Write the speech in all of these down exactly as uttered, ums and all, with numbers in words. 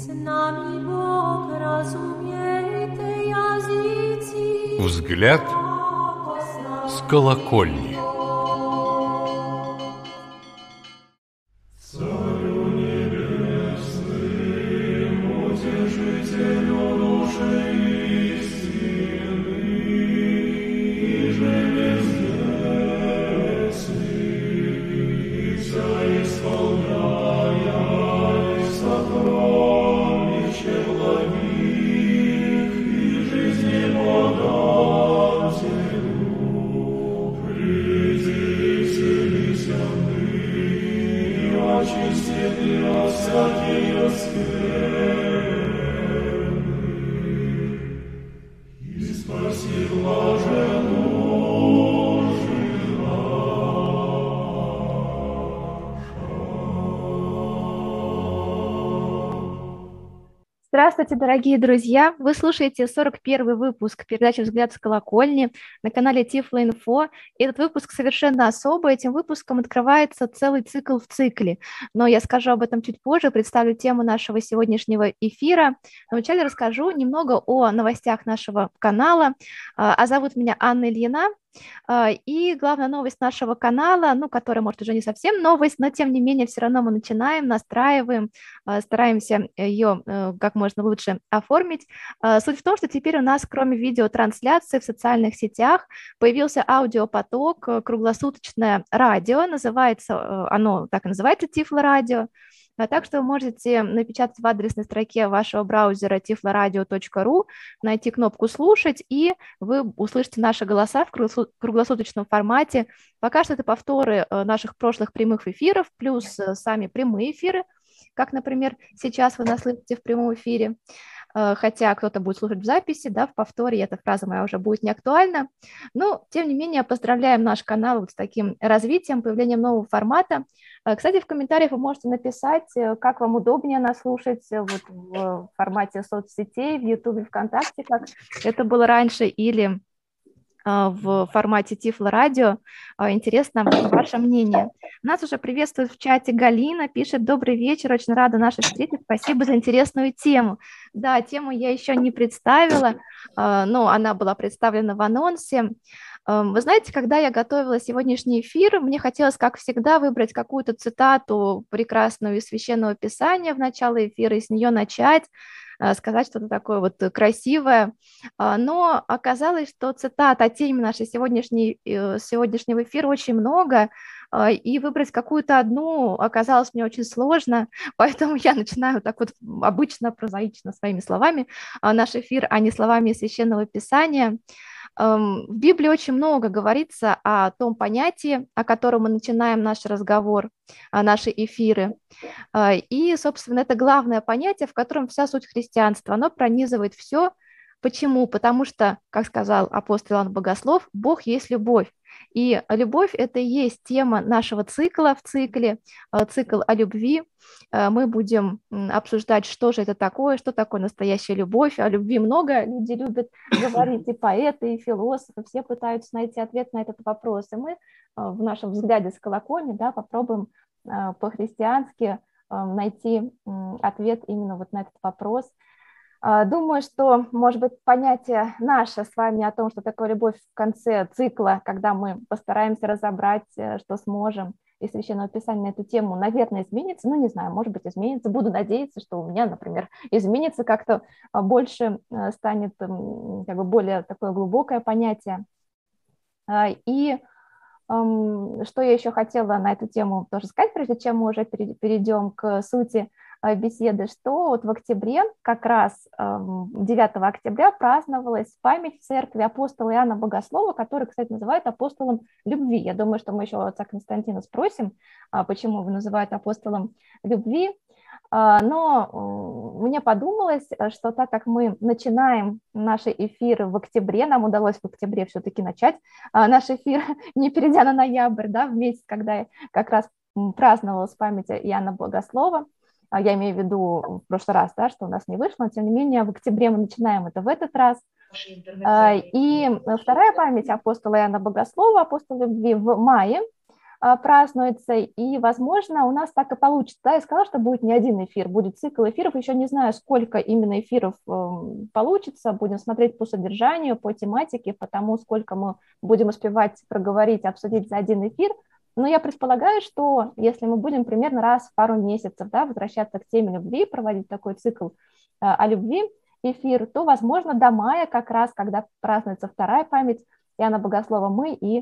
Взгляд с колокольни. Здравствуйте, дорогие друзья! Вы слушаете сорок первый выпуск передачи «Взгляд с колокольни» на канале Тифлоинфо. Этот выпуск совершенно особый. Этим выпуском открывается целый цикл в цикле. Но я скажу об этом чуть позже, представлю тему нашего сегодняшнего эфира. Но вначале расскажу немного о новостях нашего канала. А зовут меня Анна Ильина. И главная новость нашего канала, ну, которая, может, уже не совсем новость, но, тем не менее, все равно мы начинаем, настраиваем, стараемся ее как можно лучше оформить. Суть в том, что теперь у нас, кроме видеотрансляции в социальных сетях, появился аудиопоток, круглосуточное радио, называется, оно так и называется, Тифлорадио. Так что вы можете напечатать в адресной строке вашего браузера тифлораdio точка ру, найти кнопку «Слушать», и вы услышите наши голоса в круглосуточном формате. Пока что это повторы наших прошлых прямых эфиров, плюс сами прямые эфиры, как, например, сейчас вы нас слышите в прямом эфире. Хотя кто-то будет слушать в записи, да, в повторе, и эта фраза моя уже будет не актуальна. Но, тем не менее, поздравляем наш канал вот с таким развитием, появлением нового формата. Кстати, в комментариях вы можете написать, как вам удобнее нас слушать вот в формате соцсетей, в Ютубе, ВКонтакте, как это было раньше, или в формате Тифлорадио. Интересно ваше мнение. Нас уже приветствует в чате Галина, пишет: добрый вечер, очень рада нашей встрече, спасибо за интересную тему. Да, тему я еще не представила, но она была представлена в анонсе. Вы знаете, когда я готовила сегодняшний эфир, мне хотелось, как всегда, выбрать какую-то цитату прекрасную из Священного Писания в начале эфира и с нее начать, сказать что-то такое вот красивое, но оказалось, что цитат о теме нашей сегодняшней, сегодняшнего эфира очень много, и выбрать какую-то одну оказалось мне очень сложно, поэтому я начинаю так вот обычно, прозаично, своими словами наш эфир, а не словами Священного Писания. В Библии очень много говорится о том понятии, о котором мы начинаем наш разговор, наши эфиры. И, собственно, это главное понятие, в котором вся суть христианства. Оно пронизывает все. Почему? Потому что, как сказал апостол Иоанн Богослов, Бог есть любовь. И любовь – это и есть тема нашего цикла в цикле, цикл о любви. Мы будем обсуждать, что же это такое, что такое настоящая любовь. О любви много люди любят говорить, и поэты, и философы, все пытаются найти ответ на этот вопрос. И мы в нашем взгляде с колокольни, да, попробуем по-христиански найти ответ именно вот на этот вопрос. Думаю, что, может быть, понятие наше с вами о том, что такое любовь в конце цикла, когда мы постараемся разобрать, что сможем, из Священного Писания на эту тему, наверное, изменится. Ну, не знаю, может быть, изменится. Буду надеяться, что у меня, например, изменится, как-то больше станет, как бы, более такое глубокое понятие. И что я еще хотела на эту тему тоже сказать, прежде чем мы уже перейдем к сути беседы, что вот в октябре, как раз девятого октября, праздновалась память в церкви апостола Иоанна Богослова, который, кстати, называют апостолом любви. Я думаю, что мы еще у отца Константина спросим, почему его называют апостолом любви. Но мне подумалось, что так как мы начинаем наши эфиры в октябре, нам удалось в октябре все-таки начать наш эфир, не перейдя на ноябрь, да, в месяц, когда как раз праздновалась память Иоанна Богослова, я имею в виду в прошлый раз, да, что у нас не вышло, но тем не менее в октябре мы начинаем это в этот раз. И вторая память апостола Иоанна Богослова, апостола любви, в мае. а, празднуется, и, возможно, у нас так и получится. Да, я сказала, что будет не один эфир, будет цикл эфиров, еще не знаю, сколько именно эфиров э, получится, будем смотреть по содержанию, по тематике, по тому, сколько мы будем успевать проговорить, обсудить за один эфир. Но я предполагаю, что если мы будем примерно раз в пару месяцев, да, возвращаться к теме любви, проводить такой цикл э, о любви, эфир, то, возможно, до мая, как раз, когда празднуется вторая память Иоанна Богослова, мы и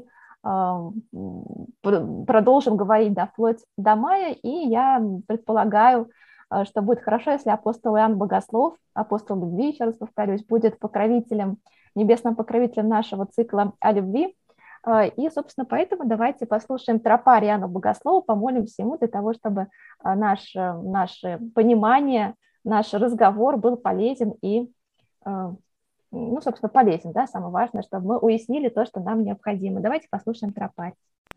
продолжим говорить, да, вплоть до мая, и я предполагаю, что будет хорошо, если апостол Иоанн Богослов, апостол любви, еще раз повторюсь, будет покровителем, небесным покровителем нашего цикла о любви. И, собственно, поэтому давайте послушаем тропарь Иоанна Богослова, помолимся ему для того, чтобы наше, наше понимание, наш разговор был полезен и, ну, собственно, полезен, да, самое важное, чтобы мы уяснили то, что нам необходимо. Давайте послушаем тропарь.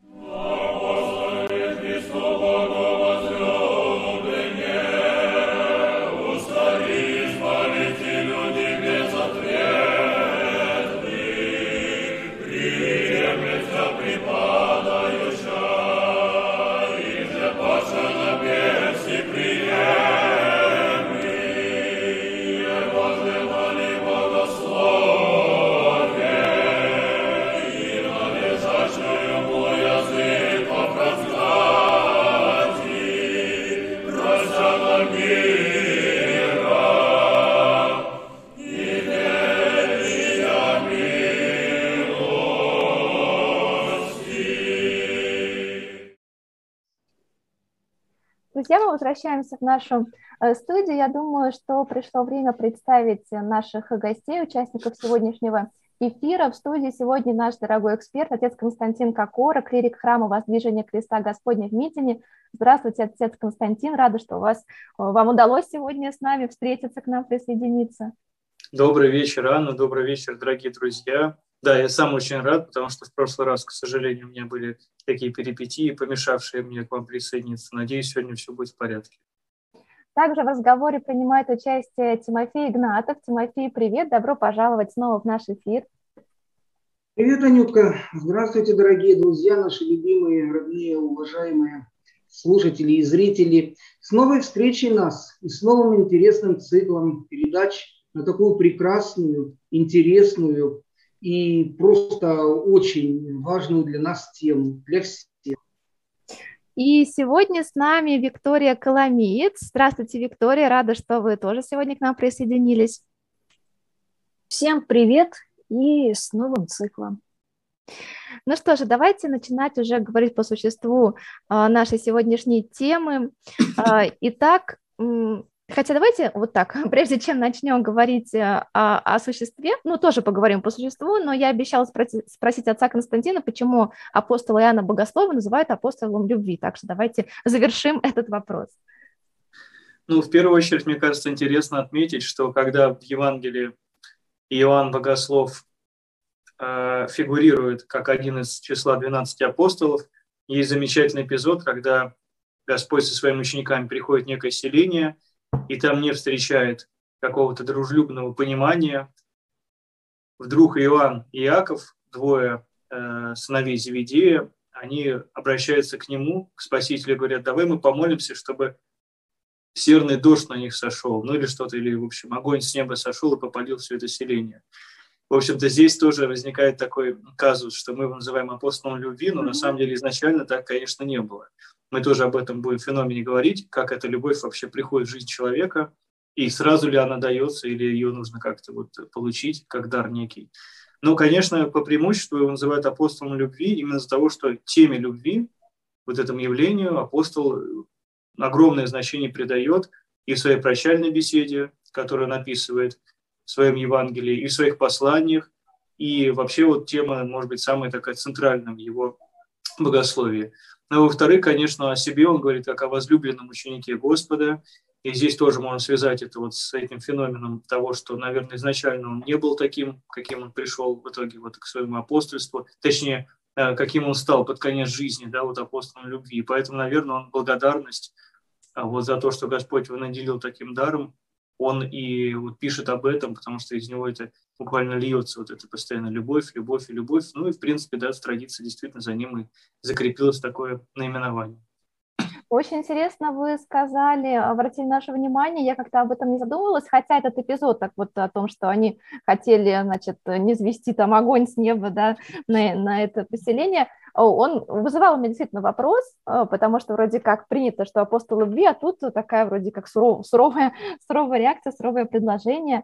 Друзья, мы возвращаемся в нашу студию. Я думаю, что пришло время представить наших гостей, участников сегодняшнего эфира. В студии сегодня наш дорогой эксперт, отец Константин Кокора, клирик храма Воздвижения Креста Господня в Митине. Здравствуйте, отец Константин. Рада, что у вас, вам удалось сегодня с нами встретиться, к нам присоединиться. Добрый вечер, Анна. Добрый вечер, дорогие друзья. Да, я сам очень рад, потому что в прошлый раз, к сожалению, у меня были такие перипетии, помешавшие мне к вам присоединиться. Надеюсь, сегодня все будет в порядке. Также в разговоре принимает участие Тимофей Игнатов. Тимофей, привет, добро пожаловать снова в наш эфир. Привет, Анютка. Здравствуйте, дорогие друзья, наши любимые, родные, уважаемые слушатели и зрители. С новой встречей нас и с новым интересным циклом передач на такую прекрасную, интересную и просто очень важную для нас тему, для всех. И сегодня с нами Виктория Коломиец. Здравствуйте, Виктория, рада, что вы тоже сегодня к нам присоединились. Всем привет и с новым циклом. Ну что же, давайте начинать уже говорить по существу нашей сегодняшней темы. Итак, хотя давайте вот так, прежде чем начнем говорить о, о существе, ну, тоже поговорим по существу, но я обещала спросить, спросить отца Константина, почему апостола Иоанна Богослова называют апостолом любви. Так что давайте завершим этот вопрос. Ну, в первую очередь, мне кажется, интересно отметить, что когда в Евангелии Иоанн Богослов э, фигурирует как один из числа двенадцати апостолов, есть замечательный эпизод, когда Господь со своими учениками приходит в некое селение, и там не встречает какого-то дружелюбного понимания. Вдруг Иоанн и Иаков, двое э, сыновей Зеведея, они обращаются к нему, к Спасителю, и говорят: давай мы помолимся, чтобы серный дождь на них сошел, ну или что-то, или, в общем, огонь с неба сошел и попалил все это селение. В общем-то, здесь тоже возникает такой казус, что мы его называем апостолом любви, но на самом деле изначально так, конечно, не было. Мы тоже об этом будем в феномене говорить, как эта любовь вообще приходит в жизнь человека, и сразу ли она дается, или ее нужно как-то вот получить, как дар некий. Но, конечно, по преимуществу его называют апостолом любви именно из-за того, что теме любви, вот этому явлению, апостол огромное значение придает и в своей прощальной беседе, которую он описывает в своем Евангелии, и в своих посланиях, и вообще вот тема, может быть, самая такая центральная в его богословии. Но, во-вторых, конечно, о себе он говорит как о возлюбленном ученике Господа. И здесь тоже можно связать это вот с этим феноменом того, что, наверное, изначально он не был таким, каким он пришел в итоге вот к своему апостольству. Точнее, каким он стал под конец жизни, да, вот апостолом любви. И поэтому, наверное, он благодарность вот за то, что Господь его наделил таким даром, он и вот пишет об этом, потому что из него это буквально льется, вот это постоянно любовь, любовь и любовь. Ну и, в принципе, да, в традиции действительно за ним и закрепилось такое наименование. Очень интересно вы сказали, обратили наше внимание, я как-то об этом не задумывалась, хотя этот эпизод так вот о том, что они хотели, значит, не звести там огонь с неба, да, на, на это поселение, он вызывал у меня действительно вопрос, потому что вроде как принято, что апостол любви, а тут такая вроде как суров, суровая, суровая реакция, суровое предложение.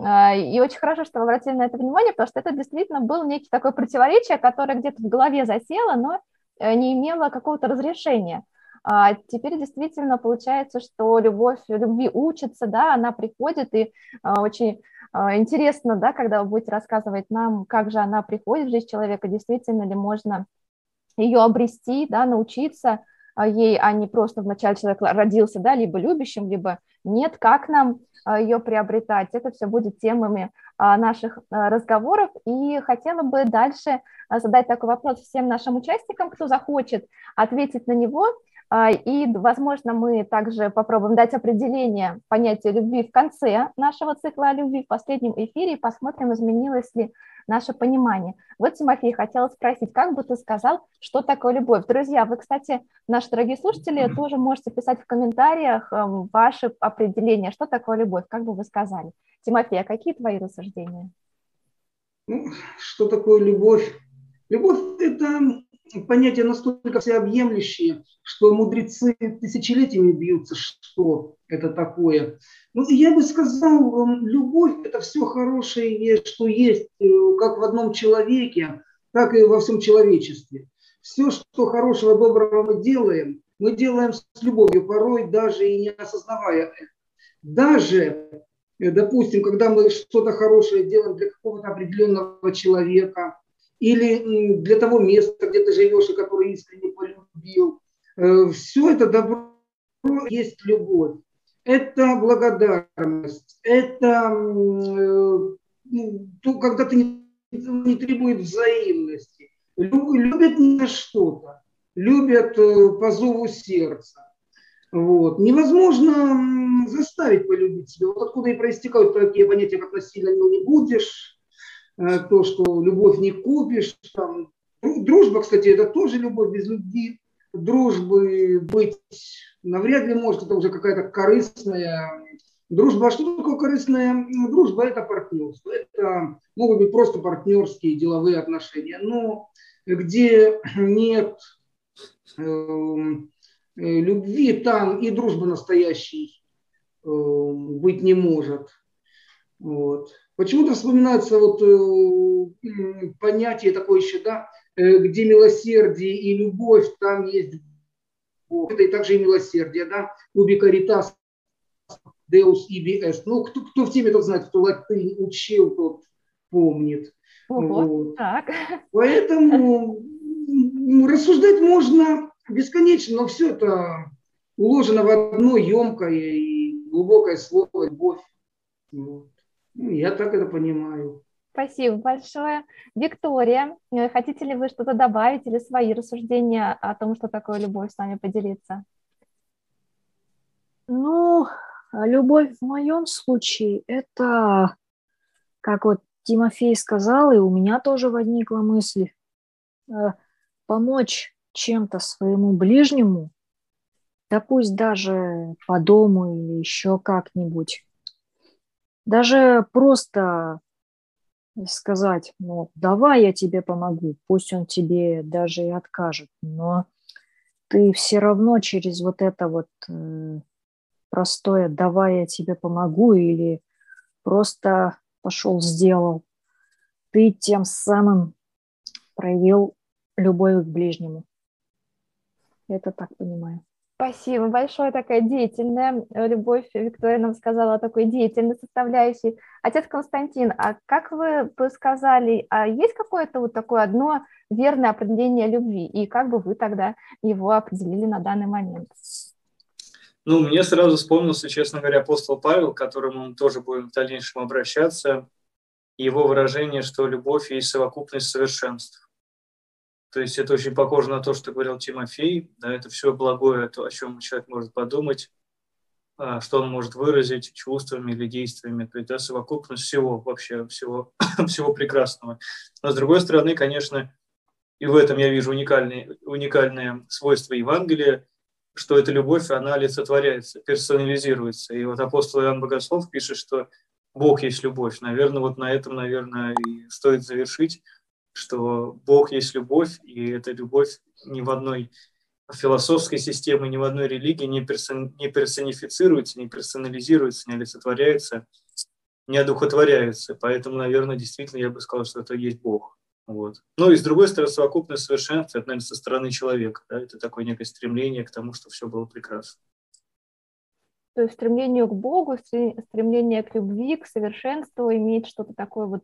И очень хорошо, что вы обратили на это внимание, потому что это действительно было некий такое противоречие, которое где-то в голове засело, но не имело какого-то разрешения. А теперь действительно получается, что любовь, любви учится, да, она приходит, и а, очень а, интересно, да, когда вы будете рассказывать нам, как же она приходит в жизнь человека, действительно ли можно ее обрести, да, научиться а, ей, а не просто вначале человек родился, да, либо любящим, либо нет, как нам а, ее приобретать. Это все будет темами а, наших а, разговоров, и хотела бы дальше а, задать такой вопрос всем нашим участникам, кто захочет ответить на него. И, возможно, мы также попробуем дать определение понятия любви в конце нашего цикла о любви, в последнем эфире, и посмотрим, изменилось ли наше понимание. Вот, Тимофей, хотела спросить, как бы ты сказал, что такое любовь? Друзья, вы, кстати, наши дорогие слушатели, тоже можете писать в комментариях ваши определения, что такое любовь, как бы вы сказали. Тимофей, а какие твои рассуждения? Ну, что такое любовь? Любовь – это понятие настолько всеобъемлющее, что мудрецы тысячелетиями бьются, что это такое. Ну, я бы сказал, любовь – это все хорошее, что есть как в одном человеке, так и во всем человечестве. Все, что хорошего, доброго мы делаем, мы делаем с любовью, порой даже и не осознавая это. Даже, допустим, когда мы что-то хорошее делаем для какого-то определенного человека, или для того места, где ты живешь и который искренне полюбил. Все это добро есть любовь. Это благодарность. Это ну, когда ты не, не требует взаимности. Любят не что-то. Любят по зову сердца. Вот. Невозможно заставить полюбить себя. Вот откуда и проистекают такие понятия, как насильно не будешь, то, что любовь не купишь. Там. Дружба, кстати, это тоже любовь, без любви. Дружбы быть навряд ли может, это уже какая-то корыстная дружба. А что такое корыстная дружба? Это партнерство. Это могут быть просто партнерские деловые отношения. Но где нет э, любви, там и дружбы настоящей э, быть не может. Вот. Почему-то вспоминается вот э, понятие такое еще, да, э, где милосердие и любовь, там есть Бог. Это и также и милосердие, да, ubi caritas deus ibi est. Ну, кто, кто в теме, тот знает, кто латынь учил, тот помнит. Ого, вот. Так. Поэтому рассуждать можно бесконечно, но все это уложено в одно емкое и глубокое слово «любовь». Вот. Я так это понимаю. Спасибо большое. Виктория, хотите ли вы что-то добавить или свои рассуждения о том, что такое любовь, с нами поделиться? Ну, любовь в моем случае – это, как вот Тимофей сказал, и у меня тоже возникла мысль, помочь чем-то своему ближнему, да пусть даже по дому или еще как-нибудь. Даже просто сказать, ну, давай я тебе помогу, пусть он тебе даже и откажет, но ты все равно через вот это вот э, простое «давай я тебе помогу» или просто пошел, сделал, ты тем самым проявил любовь к ближнему. Это так понимаю. Спасибо большое, такая деятельная любовь. Виктория нам сказала о такой деятельной составляющей. Отец Константин, а как вы бы сказали, а есть какое-то вот такое одно верное определение любви? И как бы вы тогда его определили на данный момент? Ну, мне сразу вспомнился, честно говоря, апостол Павел, к которому мы тоже будем в дальнейшем обращаться. Его выражение, что любовь есть совокупность совершенств. То есть это очень похоже на то, что говорил Тимофей. Да, это все благое, то, о чем человек может подумать. что он может выразить чувствами или действиями. То есть, да, совокупность всего, вообще всего, всего прекрасного. Но, с другой стороны, конечно, и в этом я вижу уникальные, уникальное свойство Евангелия, что эта любовь, она олицетворяется, персонализируется. И вот апостол Иоанн Богослов пишет, что Бог есть любовь. Наверное, вот на этом, наверное, и стоит завершить, что Бог есть любовь, и эта любовь ни в одной философской системе, ни в одной религии не, персон, не персонифицируется, не персонализируется, не олицетворяется, не одухотворяется. Поэтому, наверное, действительно я бы сказал, что это есть Бог. Вот. Ну и с другой стороны, совокупность совершенства, это, наверное, со стороны человека. Да? Это такое некое стремление к тому, что все было прекрасно. То есть стремление к Богу, стремление к любви, к совершенству, иметь что-то такое вот,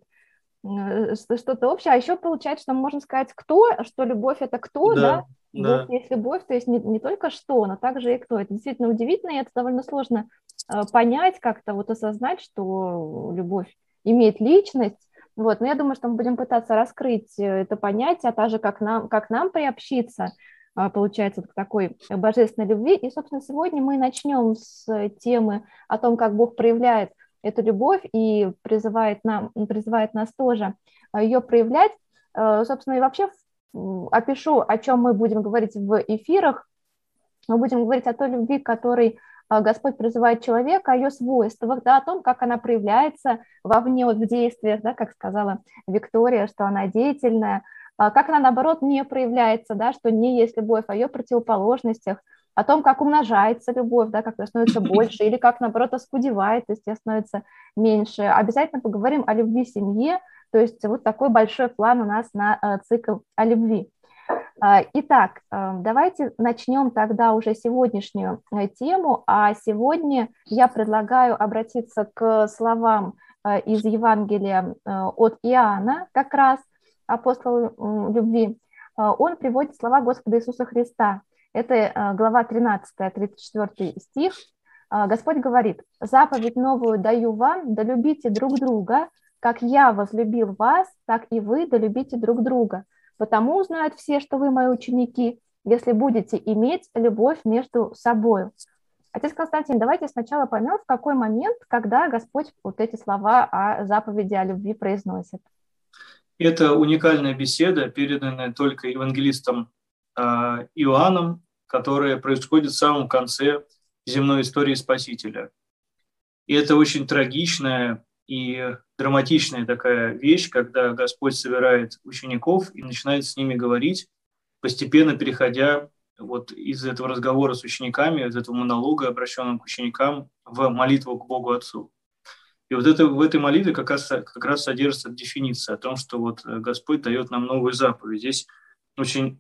что-то общее. А еще получается, что можно сказать, кто, что любовь – это кто, да? Да, Бог да. есть любовь, то есть не, не только что, но также и кто. Это действительно удивительно, и это довольно сложно э, понять, как-то вот осознать, что любовь имеет личность. Вот. Но я думаю, что мы будем пытаться раскрыть это понятие, а также как нам, как нам приобщиться, э, получается, к такой божественной любви. И, собственно, сегодня мы начнем с темы о том, как Бог проявляет эту любовь и призывает, нам, призывает нас тоже ее проявлять. Э, собственно, и вообще опишу, о чем мы будем говорить в эфирах. Мы будем говорить о той любви, которой Господь призывает человека, о ее свойствах, да, о том, как она проявляется вовне, вот в действиях, да, как сказала Виктория, что она деятельная, как она, наоборот, не проявляется, да, что не есть любовь, о ее противоположностях, о том, как умножается любовь, да, как она становится больше, или как, наоборот, оскудевает, то есть становится меньше. Обязательно поговорим о любви в семье, то есть вот такой большой план у нас на э, цикл о любви. Э, итак, э, давайте начнем тогда уже сегодняшнюю э, тему, а сегодня я предлагаю обратиться к словам э, из Евангелия э, от Иоанна, как раз апостола э, любви. Э, он приводит слова Господа Иисуса Христа. Это э, глава тринадцатая, тридцать четвёртый стих. Э, Господь говорит: «Заповедь новую даю вам, да любите друг друга, как я возлюбил вас, так и вы долюбите друг друга. Потому узнают все, что вы мои ученики, если будете иметь любовь между собой». Отец Константин, давайте сначала поймем, в какой момент, когда Господь вот эти слова о заповеди о любви произносит. Это уникальная беседа, переданная только евангелистом э, Иоанном, которая происходит в самом конце земной истории Спасителя. И это очень трагичная и драматичная такая вещь, когда Господь собирает учеников и начинает с ними говорить, постепенно переходя вот из этого разговора с учениками, из этого монолога, обращенного к ученикам, в молитву к Богу Отцу. И вот это, в этой молитве как раз, как раз содержится дефиниция о том, что вот Господь дает нам новую заповедь. Здесь очень,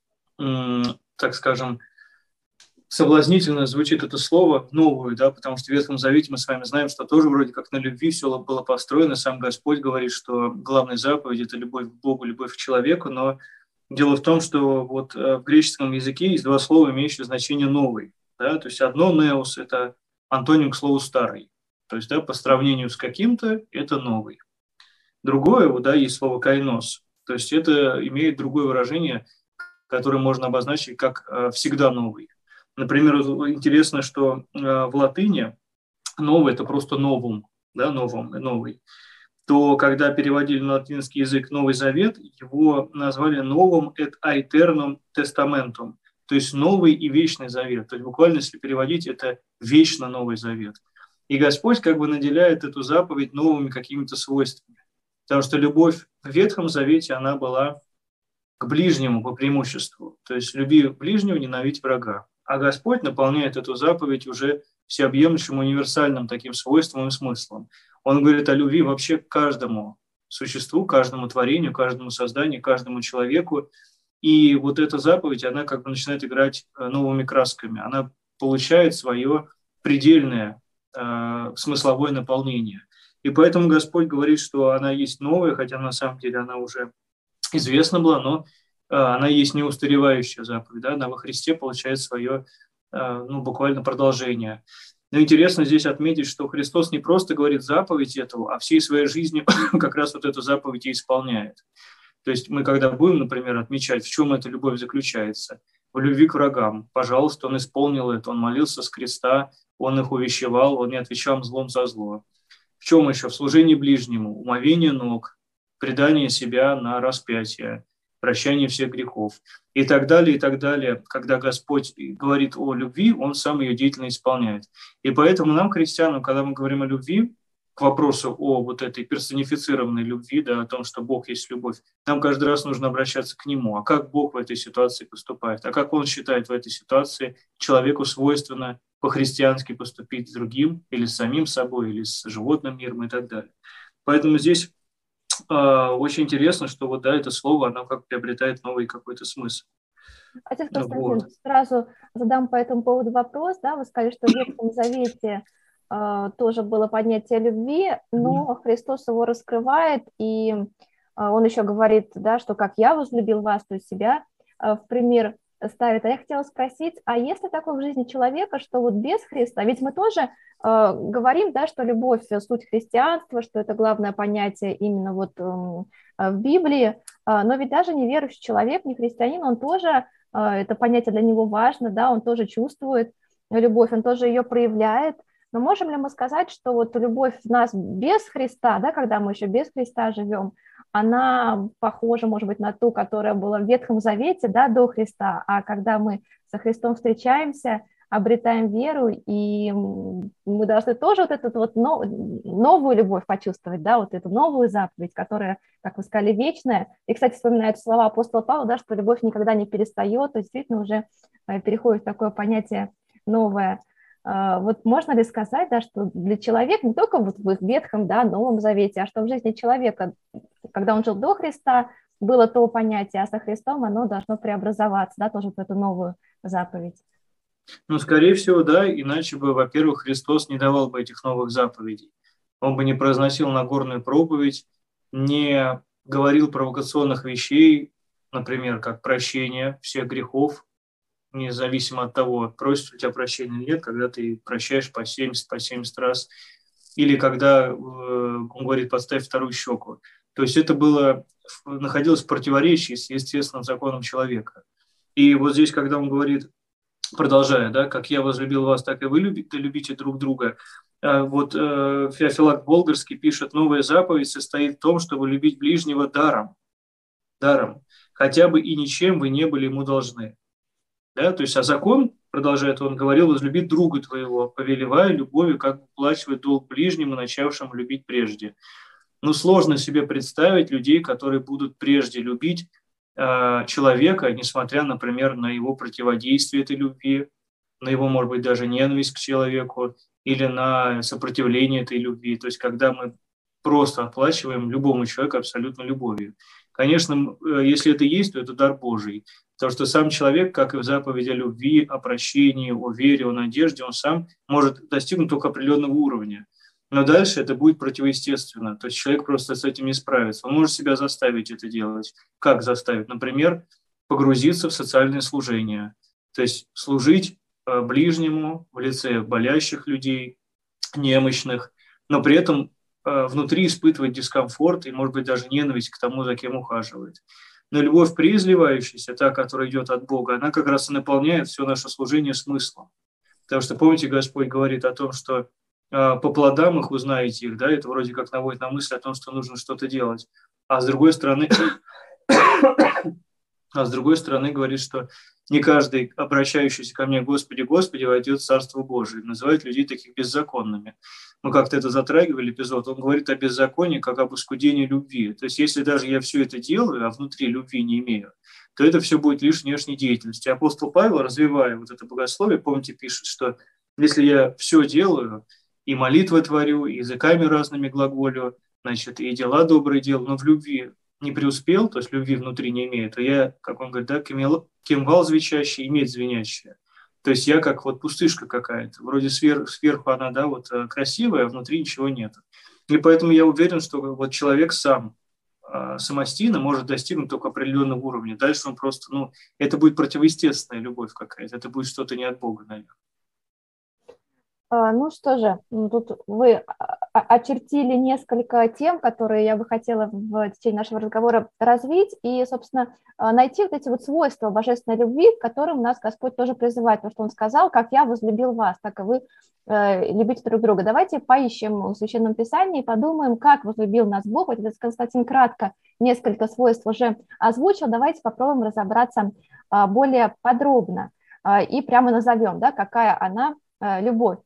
так скажем, соблазнительно звучит это слово «новую», да, потому что в Ветхом Завете мы с вами знаем, что тоже вроде как на любви все было построено. Сам Господь говорит, что главная заповедь – это любовь к Богу, любовь к человеку, но дело в том, что вот в греческом языке есть два слова, имеющие значение «новый». Да? То есть одно «неос» – это антоним к слову «старый», то есть да, по сравнению с каким-то – это «новый». Другое, вот, да, есть слово «кайнос», то есть это имеет другое выражение, которое можно обозначить как «всегда новый». Например, интересно, что в латыни «новый» – это просто «новум», да, «новум», «новый». То когда переводили на латинский язык Новый Завет, его назвали «novum et aeternum testamentum», то есть «новый и вечный завет». То есть буквально, если переводить, это «вечно Новый Завет». И Господь как бы наделяет эту заповедь новыми какими-то свойствами. Потому что любовь в Ветхом Завете, она была к ближнему по преимуществу. То есть «люби ближнего, ненавидь врага». А Господь наполняет эту заповедь уже всеобъемлющим универсальным таким свойством и смыслом. Он говорит о любви вообще к каждому существу, каждому творению, каждому созданию, каждому человеку. И вот эта заповедь, она как бы начинает играть новыми красками. Она получает свое предельное э, смысловое наполнение. И поэтому Господь говорит, что она есть новая, хотя на самом деле она уже известна была, но она есть неустаревающая заповедь, да? Она во Христе получает свое, ну, буквально продолжение. Но интересно здесь отметить, что Христос не просто говорит заповедь эту, а всей своей жизнью как раз вот эту заповедь и исполняет. То есть мы, когда будем, например, отмечать, в чем эта любовь заключается, в любви к врагам. Пожалуйста, он исполнил это, он молился с креста, он их увещевал, он не отвечал злом за зло. В чем еще? В служении ближнему, умовение ног, предание себя на распятие, прощение всех грехов и так далее, и так далее. Когда Господь говорит о любви, Он сам ее деятельно исполняет. И поэтому нам, христианам, когда мы говорим о любви, к вопросу о вот этой персонифицированной любви, да, о том, что Бог есть любовь, нам каждый раз нужно обращаться к Нему. А как Бог в этой ситуации поступает? А как Он считает в этой ситуации человеку свойственно по-христиански поступить с другим, или с самим собой, или с животным миром и так далее. Поэтому здесь э, очень интересно, что вот, да, это слово, оно как приобретает новый какой-то смысл. Отец Константин, Вот. сразу задам по этому поводу вопрос. Да? Вы сказали, что в Ветхом Завете э, тоже было понятие любви, но Христос его раскрывает, и э, Он еще говорит, да, что как я возлюбил вас, то есть себя э, в пример ставит. А я хотела спросить, а есть ли такое в жизни человека, что вот без Христа, ведь мы тоже э, говорим, да, что любовь – суть христианства, что это главное понятие именно вот э, в Библии, э, но ведь даже неверующий человек, не христианин, он тоже, э, это понятие для него важно, да, он тоже чувствует любовь, он тоже ее проявляет. Но можем ли мы сказать, что вот любовь в нас без Христа, да, когда мы еще без Христа живем, она похожа, может быть, на ту, которая была в Ветхом Завете, да, до Христа, а когда мы со Христом встречаемся, обретаем веру, и мы должны тоже вот эту вот новую любовь почувствовать, да, вот эту новую заповедь, которая, как вы сказали, вечная. И, кстати, вспоминают слова апостола Павла, да, что любовь никогда не перестает, то есть действительно уже переходит в такое понятие новое. Вот можно ли сказать, да, что для человека, не только вот в Ветхом, да, Новом Завете, а что в жизни человека, когда он жил до Христа, было то понятие, а со Христом оно должно преобразоваться, да, тоже в эту новую заповедь? Ну, скорее всего, да, иначе бы, во-первых, Христос не давал бы этих новых заповедей. Он бы не произносил Нагорную проповедь, не говорил провокационных вещей, например, как прощение всех грехов, независимо от того, просит у тебя прощения или нет, когда ты прощаешь по семьдесят, по семьдесят раз, или когда э, он говорит, подставь вторую щеку. То есть это было, находилось в противоречии с естественным законом человека. И вот здесь, когда он говорит, продолжая, да, как я возлюбил вас, так и вы любите, любите друг друга, э, вот э, Феофилакт Болгарский пишет, новая заповедь состоит в том, чтобы любить ближнего даром, даром, хотя бы и ничем вы не были ему должны. Да, то есть, а закон, продолжает он, говорил, возлюби друга твоего, повелевая любовью, как уплачивать долг ближнему, начавшему любить прежде. Ну, сложно себе представить людей, которые будут прежде любить э, человека, несмотря, например, на его противодействие этой любви, на его, может быть, даже ненависть к человеку или на сопротивление этой любви. То есть, когда мы просто оплачиваем любому человеку абсолютно любовью. Конечно, если это есть, то это дар Божий. Потому что сам человек, как и в заповеди о любви, о прощении, о вере, о надежде, он сам может достигнуть только определенного уровня. Но дальше это будет противоестественно. То есть человек просто с этим не справится. Он может себя заставить это делать. Как заставить? Например, погрузиться в социальное служение. То есть служить ближнему в лице болящих людей, немощных, но при этом внутри испытывать дискомфорт и, может быть, даже ненависть к тому, за кем ухаживает. Но любовь преизливающаяся, та, которая идет от Бога, она как раз и наполняет все наше служение смыслом. Потому что, помните, Господь говорит о том, что э, по плодам их узнаете их, да, это вроде как наводит на мысль о том, что нужно что-то делать. А с другой стороны, а с другой стороны говорит, что не каждый, обращающийся ко мне, Господи, Господи, войдет в Царство Божие. Называют людей таких беззаконными. Мы как-то это затрагивали, эпизод. Он говорит о беззаконии, как об оскудении любви. То есть, если даже я все это делаю, а внутри любви не имею, то это все будет лишь внешней деятельностью. Апостол Павел, развивая вот это богословие, помните, пишет, что если я все делаю, и молитвы творю, и языками разными глаголю, значит, и дела добрые делаю, но в любви не преуспел, то есть любви внутри не имею, то я, как он говорит, да, кимвал звучащий, медь звенящая. То есть я как вот пустышка какая-то. Вроде сверху, сверху она, да, вот красивая, а внутри ничего нет. И поэтому я уверен, что вот человек сам самостийно может достигнуть только определенного уровня. Дальше он просто, ну, это будет противоестественная любовь какая-то. Это будет что-то не от Бога, наверное. Ну что же, тут вы очертили несколько тем, которые я бы хотела в течение нашего разговора развить и, собственно, найти вот эти вот свойства божественной любви, к которым нас Господь тоже призывает, потому что Он сказал: «Как я возлюбил вас, так и вы э, любите друг друга». Давайте поищем в Священном Писании и подумаем, как возлюбил нас Бог. Вот здесь Константин кратко несколько свойств уже озвучил. Давайте попробуем разобраться э, более подробно э, и прямо назовем, да, какая она э, любовь.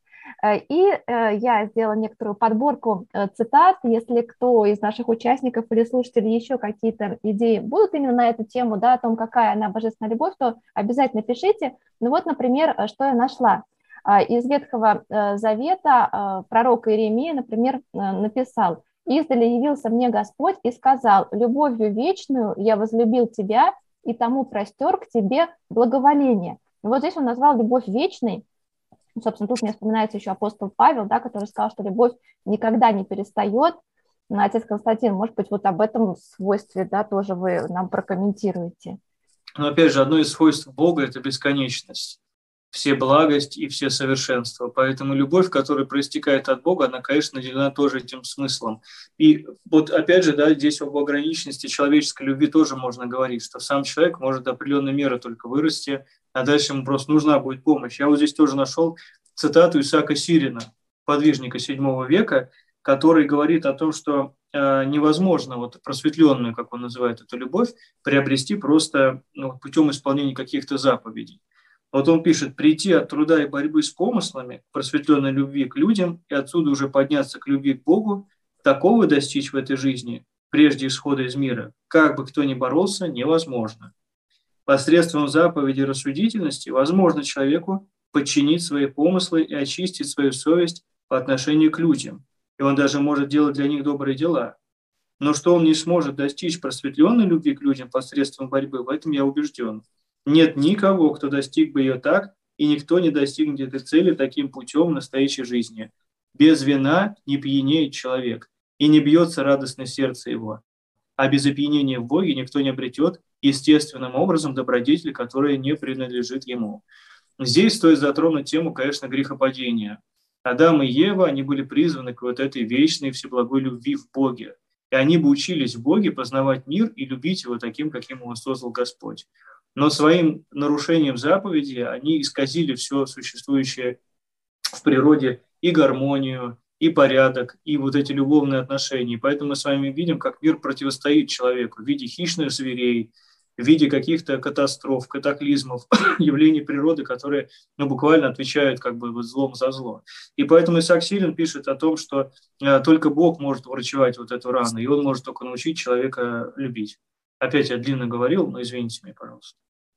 И э, я сделала некоторую подборку э, цитат. Если кто из наших участников или слушателей еще какие-то идеи будут именно на эту тему, да, о том, какая она божественная любовь, то обязательно пишите. Ну вот, например, что я нашла. Из Ветхого э, Завета э, пророк Иеремия, например, э, написал: «Издали явился мне Господь и сказал: любовью вечную я возлюбил тебя, и тому простер к тебе благоволение». И вот здесь он назвал любовь вечной. Собственно, тут мне вспоминается еще апостол Павел, да, который сказал, что любовь никогда не перестает. Отец Константин, может быть, вот об этом свойстве, да, тоже вы нам прокомментируете. Но опять же, одно из свойств Бога – это бесконечность, все благость и все совершенство. Поэтому любовь, которая проистекает от Бога, она, конечно, наделена тоже этим смыслом. И вот опять же, да, здесь об ограниченности человеческой любви тоже можно говорить, что сам человек может до определенной меры только вырасти, а дальше ему просто нужна будет помощь. Я вот здесь тоже нашел цитату Исаака Сирина, подвижника седьмого века, который говорит о том, что э, невозможно вот просветленную, как он называет эту любовь, приобрести просто ну, путем исполнения каких-то заповедей. Вот он пишет: «Прийти от труда и борьбы с помыслами к просветленной любви к людям и отсюда уже подняться к любви к Богу, такого достичь в этой жизни, прежде исхода из мира, как бы кто ни боролся, невозможно. Посредством заповеди рассудительности возможно человеку подчинить свои помыслы и очистить свою совесть по отношению к людям, и он даже может делать для них добрые дела. Но что он не сможет достичь просветленной любви к людям посредством борьбы, в этом я убежден. Нет никого, кто достиг бы ее так, и никто не достигнет этой цели таким путем в настоящей жизни. Без вина не пьянеет человек, и не бьется радостное сердце его. А без опьянения в Боге никто не обретет естественным образом добродетель, которая не принадлежит ему». Здесь стоит затронуть тему, конечно, грехопадения. Адам и Ева, они были призваны к вот этой вечной всеблагой любви в Боге. И они бы учились в Боге познавать мир и любить его таким, каким его создал Господь. Но своим нарушением заповеди они исказили все существующее в природе и гармонию, и порядок, и вот эти любовные отношения. Поэтому мы с вами видим, как мир противостоит человеку в виде хищных зверей, в виде каких-то катастроф, катаклизмов, явлений природы, которые ну, буквально отвечают как бы злом за зло. И поэтому Исаак Сирин пишет о том, что э, только Бог может врачевать вот эту рану, и Он может только научить человека любить. Опять я длинно говорил, но извините меня, пожалуйста.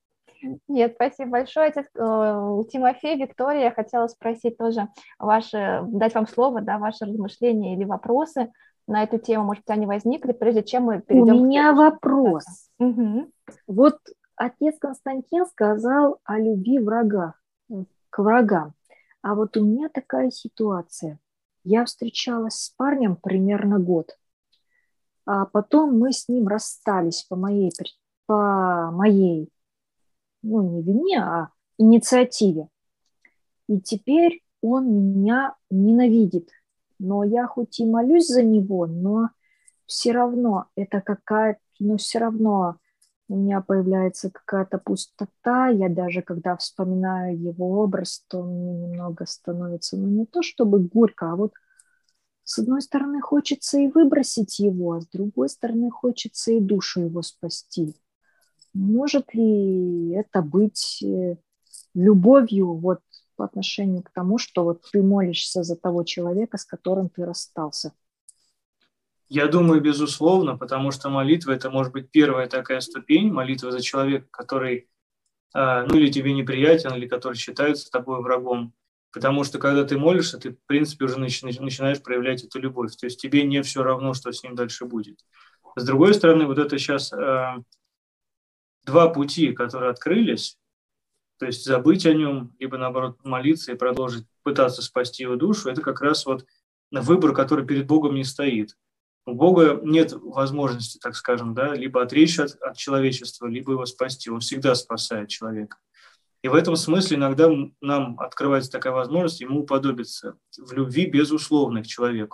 Нет, спасибо большое, отец Тимофей. Виктория, я хотела спросить тоже ваши, дать вам слово, да, ваши размышления или вопросы на эту тему, может быть, они возникли, прежде чем мы перейдем. У меня вопрос. Угу. Вот отец Константин сказал о любви врага, к врагам. А вот у меня такая ситуация. Я встречалась с парнем примерно год, а потом мы с ним расстались по моей, по моей ну, не вине, а инициативе. И теперь он меня ненавидит. Но я хоть и молюсь за него, но все равно это какая-то, но все равно у меня появляется какая-то пустота. Я даже, когда вспоминаю его образ, то мне немного становится, ну, не то чтобы горько, а вот с одной стороны хочется и выбросить его, а с другой стороны хочется и душу его спасти. Может ли это быть любовью вот по отношению к тому, что вот ты молишься за того человека, с которым ты расстался? Я думаю, безусловно, потому что молитва – это может быть первая такая ступень, молитва за человека, который ну или тебе неприятен, или который считается тобой врагом. Потому что когда ты молишься, ты, в принципе, уже начинаешь проявлять эту любовь. То есть тебе не все равно, что с ним дальше будет. С другой стороны, вот это сейчас два пути, которые открылись, то есть забыть о нем, либо, наоборот, молиться и продолжить пытаться спасти его душу, это как раз вот выбор, который перед Богом не стоит. У Бога нет возможности, так скажем, да, либо отречься от, от человечества, либо его спасти. Он всегда спасает человека. И в этом смысле иногда нам открывается такая возможность ему уподобиться в любви безусловной к человеку.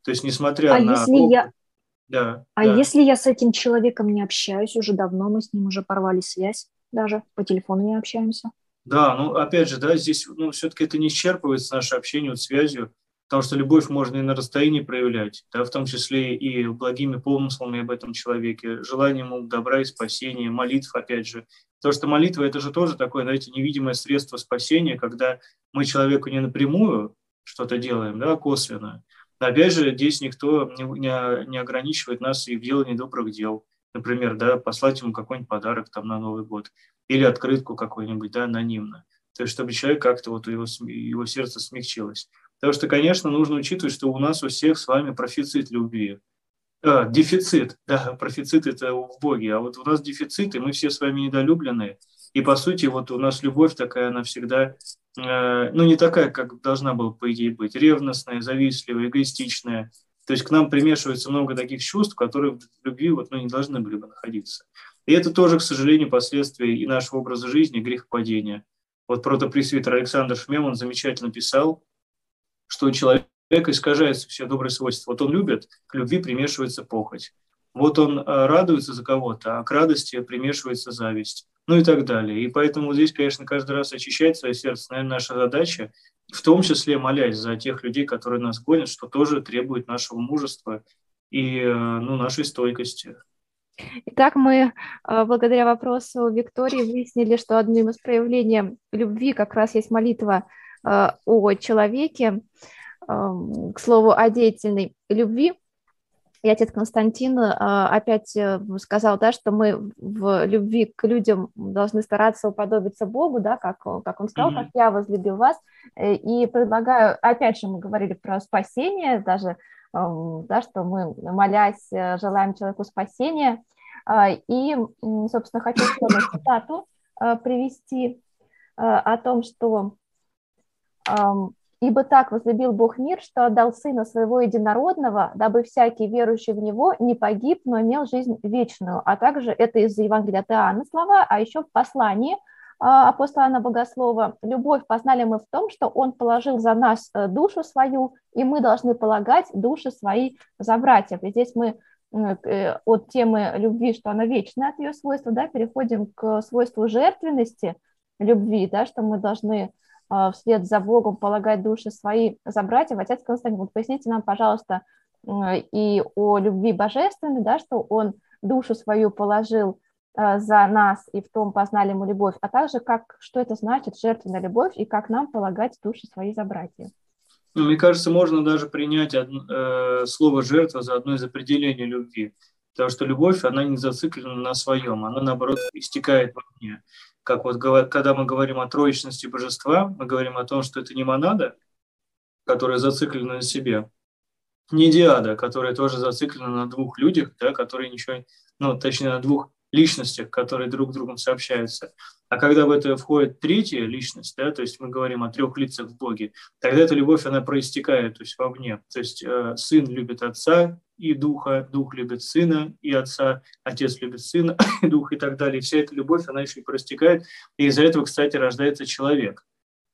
То есть, несмотря А на... если я, Да, а да. если я с этим человеком не общаюсь уже давно, мы с ним уже порвали связь, даже по телефону не общаемся. Да, ну опять же, да, здесь ну, все-таки это не исчерпывается наше общение вот, связью, потому что любовь можно и на расстоянии проявлять, да, в том числе и благими помыслами об этом человеке, желанием ему добра и спасения, молитв, опять же. Потому что молитва – это же тоже такое, знаете, невидимое средство спасения, когда мы человеку не напрямую что-то делаем, да, косвенно. Но опять же, здесь никто не, не, не ограничивает нас и в делании добрых дел. Например, да, послать ему какой-нибудь подарок там на Новый год или открытку какую-нибудь, да, анонимно. То есть, чтобы человек как-то вот его, его сердце смягчилось. Потому что, конечно, нужно учитывать, что у нас у всех с вами профицит любви. А, дефицит, да, профицит – это в Боге, а вот у нас дефицит, и мы все с вами недолюбленные. И, по сути, вот у нас любовь такая, она всегда, э, ну, не такая, как должна была, по идее, быть. Ревностная, завистливая, эгоистичная. То есть к нам примешивается много таких чувств, которые в любви вот, ну, не должны были бы находиться. И это тоже, к сожалению, последствия и нашего образа жизни, грехопадения. Вот протопресвитер Александр Шмем, он замечательно писал, что у человека искажаются все добрые свойства. Вот он любит, к любви примешивается похоть. Вот он э, радуется за кого-то, а к радости примешивается зависть. Ну и так далее. И поэтому здесь, конечно, каждый раз очищать свое сердце, наверное, наша задача, в том числе молясь за тех людей, которые нас гонят, что тоже требует нашего мужества и э, ну, нашей стойкости. Итак, мы э, благодаря вопросу Виктории выяснили, что одним из проявлений любви как раз есть молитва э, о человеке, э, к слову, о деятельной любви. И отец Константин э, опять э, сказал, да, что мы в любви к людям должны стараться уподобиться Богу, да, как, как он сказал, Mm-hmm. как я возлюбил вас. И предлагаю, опять же, мы говорили про спасение, даже, э, да, что мы, молясь, желаем человеку спасения. Э, и, собственно, хочу еще одну цитату э, привести э, о том, что... Э, «Ибо так возлюбил Бог мир, что отдал Сына Своего Единородного, дабы всякий верующий в Него не погиб, но имел жизнь вечную». А также это из Евангелия от Иоанна слова, а еще в послании апостола Иоанна Богослова: «Любовь познали мы в том, что Он положил за нас душу свою, и мы должны полагать души свои за братьев». И здесь мы от темы любви, что она вечная, от ее свойства, да, переходим к свойству жертвенности любви, да, что мы должны вслед за Богом полагать души свои за братьев. Отец Константин, вот поясните нам, пожалуйста, и о любви божественной, да, что Он душу свою положил за нас, и в том познали мы любовь, а также как, что это значит жертвенная любовь, и как нам полагать души свои за братьев. Ну, мне кажется, можно даже принять одно, э, слово «жертва» за одно из определений любви. Потому что любовь, она не зациклена на своем, она, наоборот, истекает во мне. Как вот когда мы говорим о троичности божества, мы говорим о том, что это не монада, которая зациклена на себе, не диада, которая тоже зациклена на двух людях, да, которые ничего, ну, точнее, на двух личностях, которые друг с другом сообщаются. А когда в это входит третья личность, да, то есть мы говорим о трех лицах в Боге, тогда эта любовь, она проистекает, то есть вовне. То есть э, сын любит отца и духа, дух любит сына и отца, отец любит сына и дух и так далее. И вся эта любовь, она еще и проистекает. И из-за этого, кстати, рождается человек.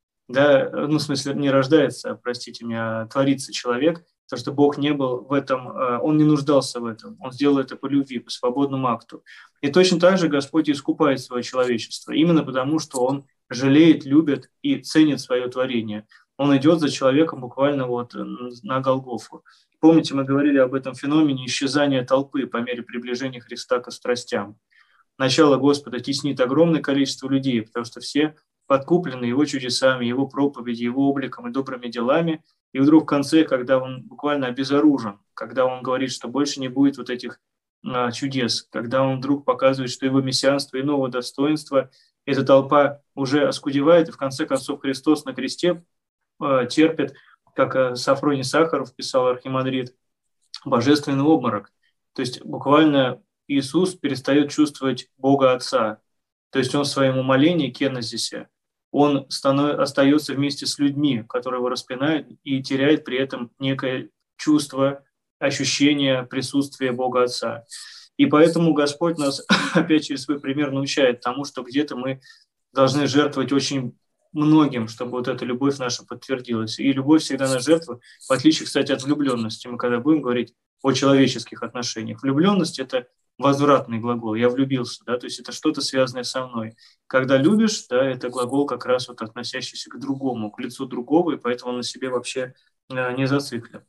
Да, ну, в смысле, не рождается, простите меня, творится человек, потому что Бог не был в этом, Он не нуждался в этом, Он сделал это по любви, по свободному акту. И точно так же Господь искупает свое человечество, именно потому, что Он жалеет, любит и ценит свое творение. Он идет за человеком буквально вот на Голгофу. Помните, мы говорили об этом феномене исчезания толпы по мере приближения Христа к страстям. Начало Господа теснит огромное количество людей, потому что все подкуплены Его чудесами, Его проповедью, Его обликом и добрыми делами. И вдруг в конце, когда Он буквально обезоружен, когда Он говорит, что больше не будет вот этих а, чудес, когда Он вдруг показывает, что Его мессианство иного достоинства, эта толпа уже оскудевает, и в конце концов Христос на кресте а, терпит, как а, Сафроний Сахаров писал, архимандрит, божественный обморок. То есть буквально Иисус перестает чувствовать Бога Отца. То есть Он в своем умолении, кенозисе, он станов... остается вместе с людьми, которые его распинают, и теряет при этом некое чувство, ощущение присутствия Бога Отца. И поэтому Господь нас опять через свой пример научает тому, что где-то мы должны жертвовать очень многим, чтобы вот эта любовь наша подтвердилась. И любовь всегда на жертву, в отличие, кстати, от влюбленности. Мы когда будем говорить о человеческих отношениях. Влюбленность – это возвратный глагол. Я влюбился, да, то есть это что-то связанное со мной. Когда любишь, да, это глагол как раз вот относящийся к другому, к лицу другого, и поэтому он на себе вообще э, не зациклен.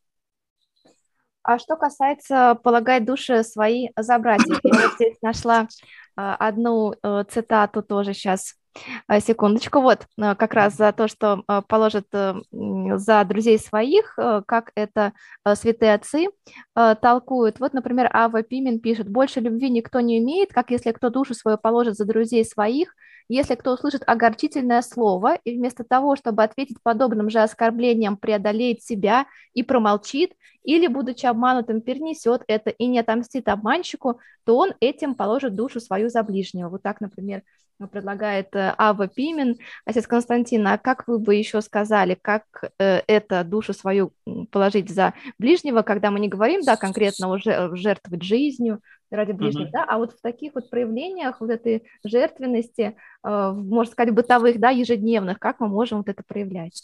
А что касается полагать души свои за братьев, я вот здесь нашла а, одну а, цитату тоже сейчас, а, секундочку, вот а, как раз за то, что а, положат а, за друзей своих, а, как это а, святые отцы а, толкуют. Вот, например, Ава Пимен пишет: «Больше любви никто не умеет, как если кто душу свою положит за друзей своих, если кто услышит огорчительное слово и вместо того, чтобы ответить подобным же оскорблением, преодолеет себя и промолчит, или, будучи обманутым, перенесет это и не отомстит обманщику, то он этим положит душу свою за ближнего». Вот так, например, предлагает Ава Пимен. Отец Константин, а как вы бы еще сказали, как э, это душу свою положить за ближнего, когда мы не говорим, да, конкретно уже жертвовать жизнью ради ближнего, uh-huh. да, а вот в таких вот проявлениях вот этой жертвенности, э, можно сказать, бытовых, да, ежедневных, как мы можем вот это проявлять?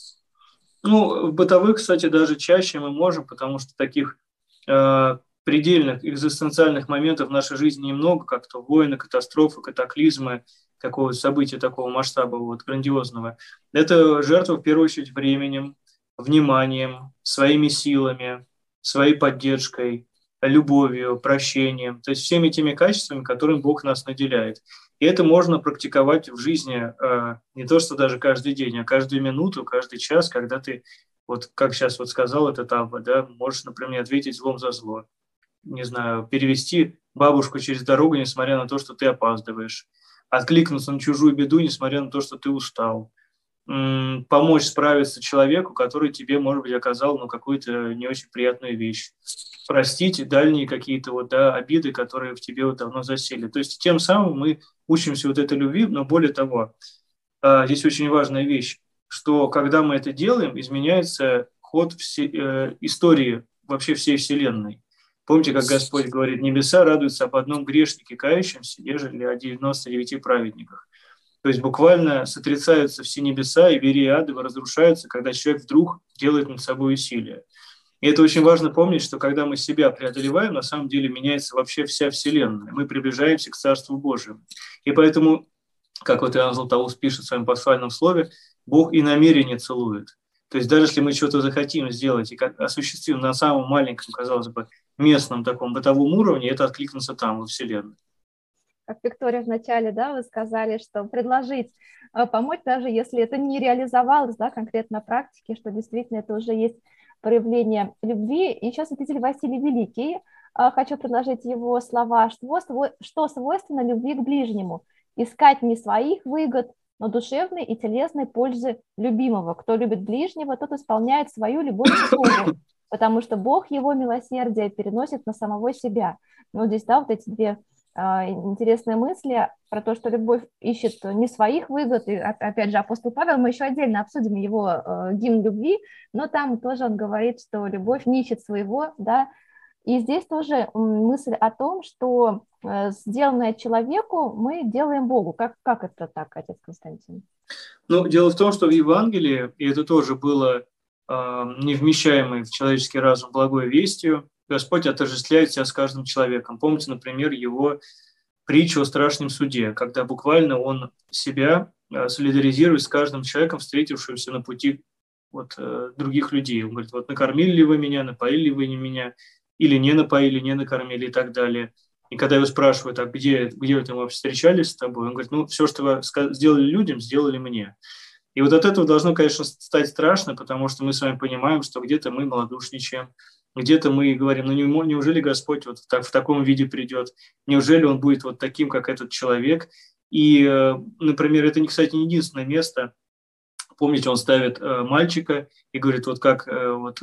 Ну, в бытовых, кстати, даже чаще мы можем, потому что таких э, предельных экзистенциальных моментов в нашей жизни немного, как то войны, катастрофы, катаклизмы, какого-то события такого масштаба, вот, грандиозного. Это жертва, в первую очередь, временем, вниманием, своими силами, своей поддержкой, любовью, прощением, то есть всеми теми качествами, которыми Бог нас наделяет. И это можно практиковать в жизни э, не то, что даже каждый день, а каждую минуту, каждый час, когда ты, вот как сейчас вот сказал этот Абба, да, можешь, например, ответить злом за зло, не знаю, перевести бабушку через дорогу, несмотря на то, что ты опаздываешь, откликнуться на чужую беду, несмотря на то, что ты устал, м- помочь справиться человеку, который тебе, может быть, оказал, ну, какую-то не очень приятную вещь, простить дальние какие-то вот, да, обиды, которые в тебе вот давно засели. То есть тем самым мы учимся вот этой любви, но более того, здесь очень важная вещь, что когда мы это делаем, изменяется ход все, э, истории вообще всей Вселенной. Помните, как Господь говорит: небеса радуются об одном грешнике кающемся, нежели о девяноста девяти праведниках. То есть буквально сотрясаются все небеса, и двери ада разрушаются, когда человек вдруг делает над собой усилия. И это очень важно помнить, что когда мы себя преодолеваем, на самом деле меняется вообще вся Вселенная. Мы приближаемся к Царству Божьему. И поэтому, как вот Иоанн Златоуст пишет в своем пасхальном слове, Бог и намерение целует. То есть даже если мы что-то захотим сделать и как осуществим на самом маленьком, казалось бы, местном таком бытовом уровне, это откликнется там, во Вселенной. Как Виктория вначале, да, вы сказали, что предложить помочь, даже если это не реализовалось, да, конкретно на практике, что действительно это уже есть проявление любви. И еще святитель Василий Великий, хочу предложить его слова, что, что свойственно любви к ближнему: искать не своих выгод, но душевной и телесной пользы любимого. Кто любит ближнего, тот исполняет свою любовь к Богу, потому что Бог его милосердие переносит на самого себя. Ну, здесь, да, вот эти две а, интересные мысли про то, что любовь ищет не своих выгод, и опять же апостол Павел, мы еще отдельно обсудим его э, гимн любви, но там тоже он говорит, что любовь не ищет своего, да, и здесь тоже мысль о том, что э, сделанное человеку мы делаем Богу. Как, как это так, отец Константин? Ну, дело в том, что в Евангелии, и это тоже было э, невмещаемой в человеческий разум благой вестью, Господь отождествляет себя с каждым человеком. Помните, например, его притчу о страшном суде, когда буквально он себя солидаризирует с каждым человеком, встретившимся на пути вот, других людей. Он говорит: вот накормили ли вы меня, напоили ли вы меня, или не напоили, не накормили и так далее. И когда его спрашивают: а где, где это мы встречались с тобой, он говорит: ну, все, что вы сделали людям, сделали мне. И вот от этого должно, конечно, стать страшно, потому что мы с вами понимаем, что где-то мы малодушничаем, где-то мы говорим: ну неужели Господь вот так, в таком виде придет, неужели Он будет вот таким, как этот человек. И, например, это, кстати, не единственное место. Помните, Он ставит мальчика и говорит: вот как, вот,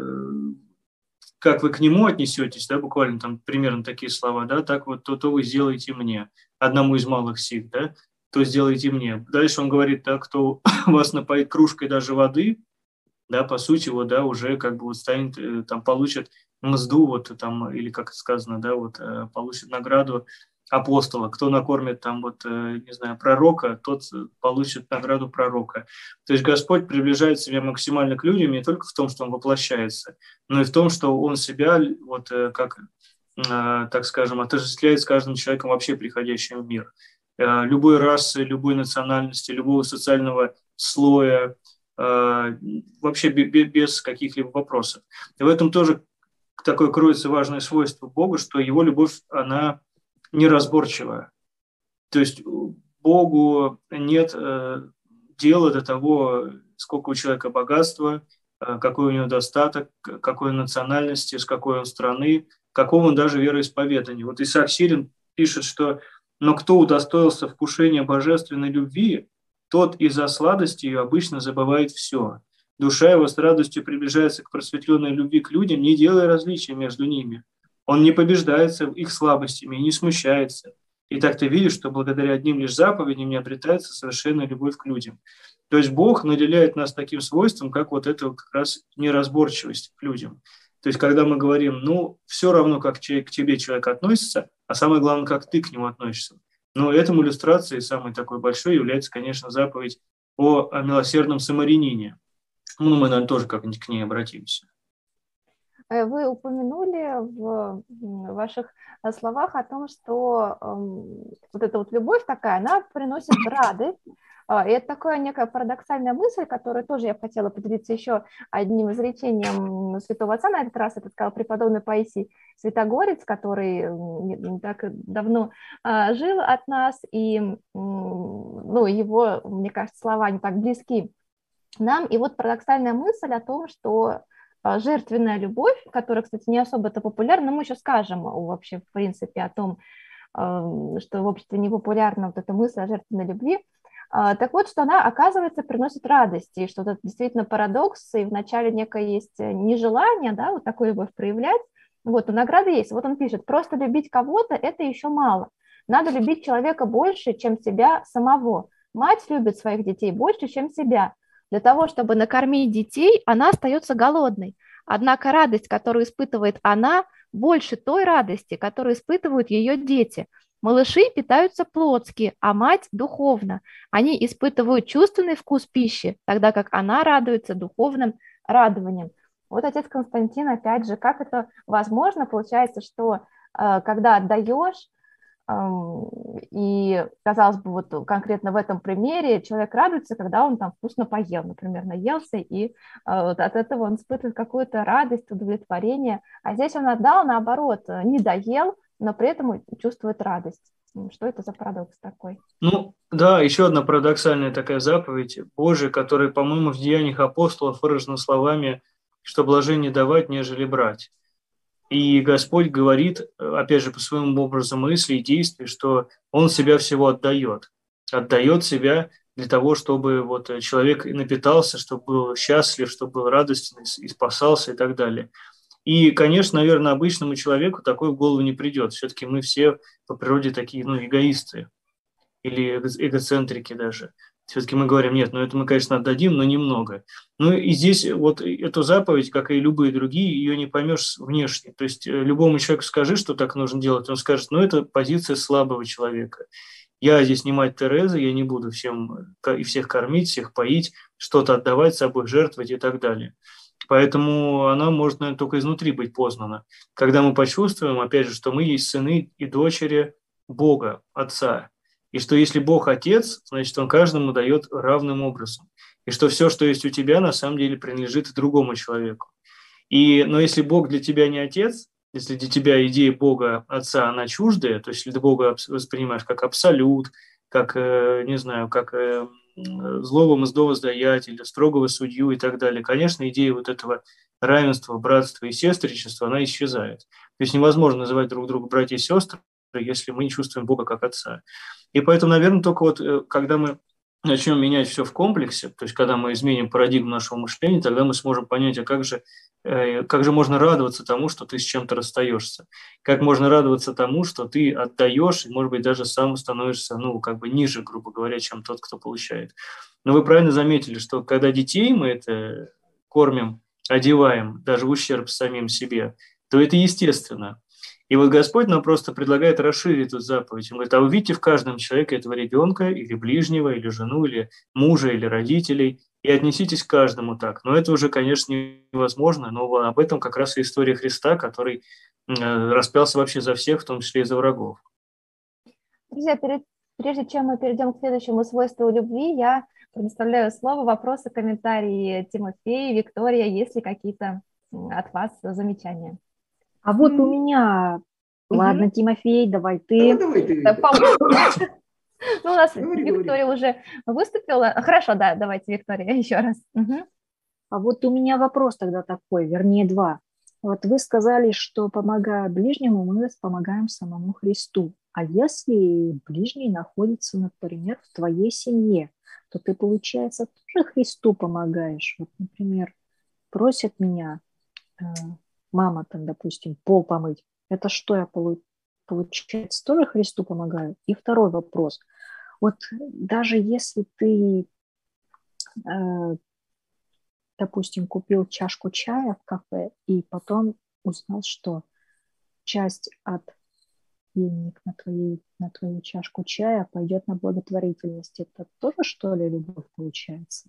как вы к нему отнесетесь, да, буквально там примерно такие слова, да, так вот то, то вы сделаете мне, одному из малых сих, да, то сделайте мне. Дальше Он говорит: да, кто вас напоит кружкой даже воды, да, по сути, вот, да, уже как бы вот станет, там, получит мзду, вот, там, или как сказано, да, вот, получит награду апостола. Кто накормит там вот, не знаю, пророка, тот получит награду пророка. То есть Господь приближает себя максимально к людям не только в том, что Он воплощается, но и в том, что Он себя, вот как, так скажем, отождествляет с каждым человеком, вообще приходящим в мир. Любой расы, любой национальности, любого социального слоя, вообще без каких-либо вопросов. И в этом тоже такое кроется важное свойство Бога, что Его любовь, она неразборчивая. То есть Богу нет э, дела до того, сколько у человека богатства, э, какой у него достаток, какой он национальности, с какой он страны, какого он даже вероисповедания. Вот Исаак Сирин пишет, что «но кто удостоился вкушения божественной любви, тот из-за сладости ее обычно забывает все. Душа его с радостью приближается к просветленной любви к людям, не делая различия между ними. Он не побеждается их слабостями и не смущается. И так ты видишь, что благодаря одним лишь заповедям не обретается совершенная любовь к людям». То есть Бог наделяет нас таким свойством, как вот эта как раз неразборчивость к людям. То есть когда мы говорим, ну, все равно, как к тебе человек относится, а самое главное, как ты к нему относишься. Но этому иллюстрацией самой такой большой является, конечно, заповедь о милосердном самарянине. Ну, мы, наверное, тоже как-нибудь к ней обратимся. Вы упомянули в ваших словах о том, что э, вот эта вот любовь такая, она приносит радость. И это такая некая парадоксальная мысль, которую тоже я хотела поделиться еще одним изречением святого отца. На этот раз это сказал преподобный Паисий Святогорец, который не так давно э, жил от нас, и э, ну, его, мне кажется, слова не так близки нам. И вот парадоксальная мысль о том, что жертвенная любовь, которая, кстати, не особо-то популярна, мы еще скажем вообще, в принципе, о том, что в обществе не популярна вот эта мысль о жертвенной любви. Так вот, что она, оказывается, приносит радость, и что это действительно парадокс, и вначале некое есть нежелание, да, вот такую любовь проявлять, вот, но награда есть. Вот он пишет: просто любить кого-то – это еще мало. Надо любить человека больше, чем себя самого. Мать любит своих детей больше, чем себя. Для того, чтобы накормить детей, она остается голодной. Однако радость, которую испытывает она, больше той радости, которую испытывают ее дети. Малыши питаются плотски, а мать – духовно. Они испытывают чувственный вкус пищи, тогда как она радуется духовным радованием. Вот, отец Константин, опять же, как это возможно? Получается, что э, когда отдаешь, и, казалось бы, вот конкретно в этом примере человек радуется, когда он там вкусно поел, например, наелся, и вот от этого он испытывает какую-то радость, удовлетворение. А здесь он отдал, наоборот, не доел, но при этом чувствует радость. Что это за парадокс такой? Ну, да, еще одна парадоксальная такая заповедь Божия, которая, по-моему, в Деяниях апостолов выражена словами, что блажение давать, нежели брать. И Господь говорит, опять же, по своему образу мысли и действий, что Он себя всего отдает. Отдает себя для того, чтобы вот человек напитался, чтобы был счастлив, чтобы был радостен и спасался и так далее. И, конечно, наверное, обычному человеку такое в голову не придет. Все-таки мы все по природе такие, ну, эгоисты или эгоцентрики даже. Все-таки мы говорим, нет, ну это мы, конечно, отдадим, но немного. Ну и здесь вот эту заповедь, как и любые другие, ее не поймешь внешне. То есть любому человеку скажи, что так нужно делать, он скажет, ну это позиция слабого человека. Я здесь не мать Тереза, я не буду всем и всех кормить, всех поить, что-то отдавать, собой жертвовать и так далее. Поэтому она может, наверное, только изнутри быть познана. Когда мы почувствуем, опять же, что мы есть сыны и дочери Бога, Отца. И что если Бог Отец, значит, Он каждому дает равным образом. И что все, что есть у тебя, на самом деле принадлежит другому человеку. И, но если Бог для тебя не Отец, если для тебя идея Бога Отца, она чуждая, то есть если ты Бога воспринимаешь как абсолют, как, не знаю, как злого мздовоздаятеля, строгого судью и так далее, конечно, идея вот этого равенства, братства и сестричества, она исчезает. То есть невозможно называть друг друга братья и сестры, если мы не чувствуем Бога как Отца. И поэтому, наверное, только вот когда мы начнем менять все в комплексе, то есть когда мы изменим парадигму нашего мышления, тогда мы сможем понять, а как же, как же можно радоваться тому, что ты с чем-то расстаешься, как можно радоваться тому, что ты отдаешь, и, может быть, даже сам становишься, ну, как бы ниже, грубо говоря, чем тот, кто получает. Но вы правильно заметили, что когда детей мы это кормим, одеваем, даже в ущерб самим себе, то это естественно. И вот Господь нам просто предлагает расширить эту заповедь. Он говорит, а увидите в каждом человеке этого ребенка, или ближнего, или жену, или мужа, или родителей, и отнеситесь к каждому так. Но это уже, конечно, невозможно, но об этом как раз и история Христа, который распялся вообще за всех, в том числе и за врагов. Друзья, перед, прежде чем мы перейдем к следующему свойству любви, я предоставляю слово, вопросы, комментарии Тимофею, Виктория, есть ли какие-то от вас замечания? А вот у меня... Мгм. Ладно, Тимофей, давай ты. Давай, давай ты. Да, пом- Ну, у нас Говори, Виктория уже выступила. Хорошо, да, давайте, Виктория, еще раз. Мгм. А вот у меня вопрос тогда такой, вернее, два. Вот вы сказали, что, помогая ближнему, мы помогаем самому Христу. А если ближний находится, например, в твоей семье, то ты, получается, тоже Христу помогаешь. Вот, например, просят меня э, мама, там, допустим, пол помыть. Это что я, полу- получается, тоже Христу помогаю? И второй вопрос. Вот даже если ты, э, допустим, купил чашку чая в кафе и потом узнал, что часть от денег на, твоей, на твою чашку чая пойдет на благотворительность. Это тоже, что ли, любовь получается?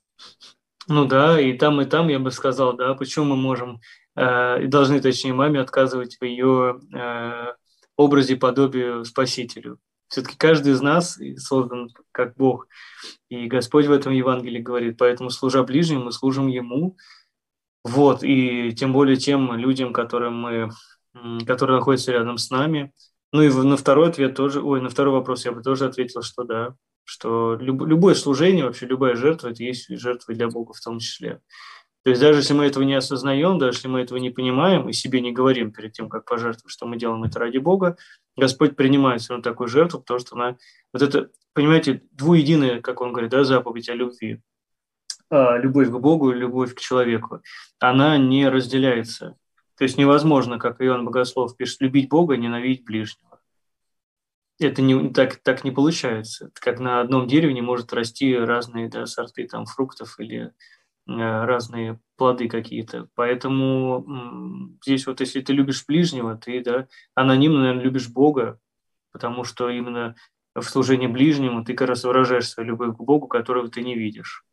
Ну да, и там, и там я бы сказал, да, почему мы можем э, и должны, точнее, маме отказывать в ее э, образе, подобию Спасителю. Все-таки каждый из нас создан как Бог, и Господь в этом Евангелии говорит, поэтому, служа ближнему, мы служим Ему, вот, и тем более тем людям, которым мы, м, которые находятся рядом с нами. Ну и в- на второй ответ тоже, ой, на второй вопрос я бы тоже ответил, что да, что люб- любое служение, вообще любая жертва, это есть жертва для Бога в том числе. То есть даже если мы этого не осознаем, даже если мы этого не понимаем и себе не говорим перед тем, как пожертвовать, что мы делаем это ради Бога, Господь принимает все равно такую жертву, потому что она, вот это, понимаете, двуединая, как он говорит, да, заповедь о любви, а, любовь к Богу и любовь к человеку, она не разделяется. То есть невозможно, как Иоанн Богослов пишет, любить Бога и ненавидеть ближнего. Это не, так, так не получается. Как на одном дереве не может расти разные, да, сорты там, фруктов или э, разные плоды какие-то. Поэтому м, здесь вот если ты любишь ближнего, ты, да, анонимно, наверное, любишь Бога, потому что именно в служении ближнему ты как раз выражаешь свою любовь к Богу, которого ты не видишь.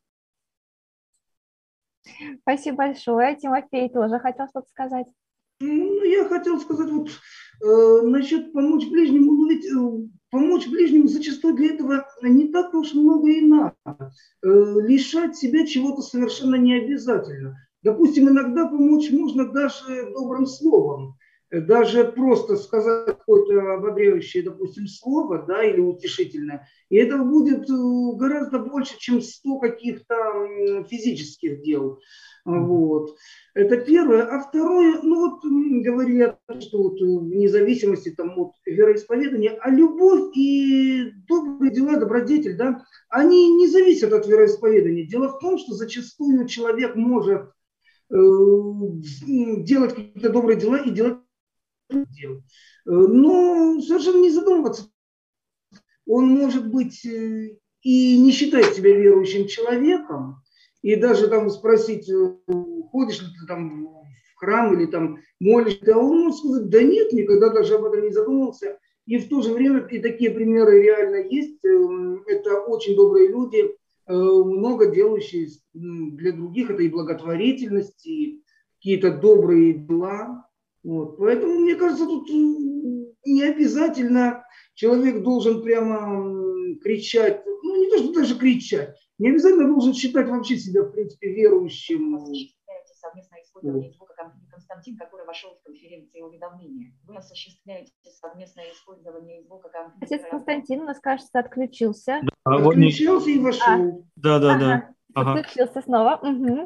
Спасибо большое. Тимофей тоже хотел что-то сказать. Ну, я хотел сказать вот э, насчет помочь ближнему. Ну, ведь э, помочь ближнему зачастую для этого не так уж много и надо. Э, лишать себя чего-то совершенно не обязательно. Допустим, иногда помочь можно даже добрым словом. Э, Даже просто сказать какое-то ободряющее, допустим, слово, да, или утешительное. И этого будет э, гораздо больше, чем сто каких-то м, физических дел. Вот. Это первое. А второе, ну вот м, говорили о том, что вот вне зависимости там, от вероисповедания, а любовь и добрые дела, добродетель, да, они не зависят от вероисповедания. Дело в том, что зачастую человек может э, делать какие-то добрые дела и делать дел. Э, Но совершенно не задумываться. Он может быть э, и не считает себя верующим человеком, и даже там спросить, э, ходишь ли ты там в храм или там молишься, а он может сказать, да нет, никогда даже об этом не задумывался. И в то же время, и такие примеры реально есть, э, это очень добрые люди, э, много делающие м, для других, это и благотворительность, и какие-то добрые дела. Вот. Поэтому, мне кажется, тут э, не обязательно человек должен прямо м, кричать, ну не то, что даже кричать, не обязательно должен считать вообще себя, в принципе, верующим. Осуществляете совместное использование звука Константин, который вошел в конференции уведомления. Вы осуществляете совместное использование звука Отец компьютера. Константин у нас, кажется, отключился. А вот не- Отключился и вошел. Да, да, да. Ага, Ага. отключился снова. Мгм.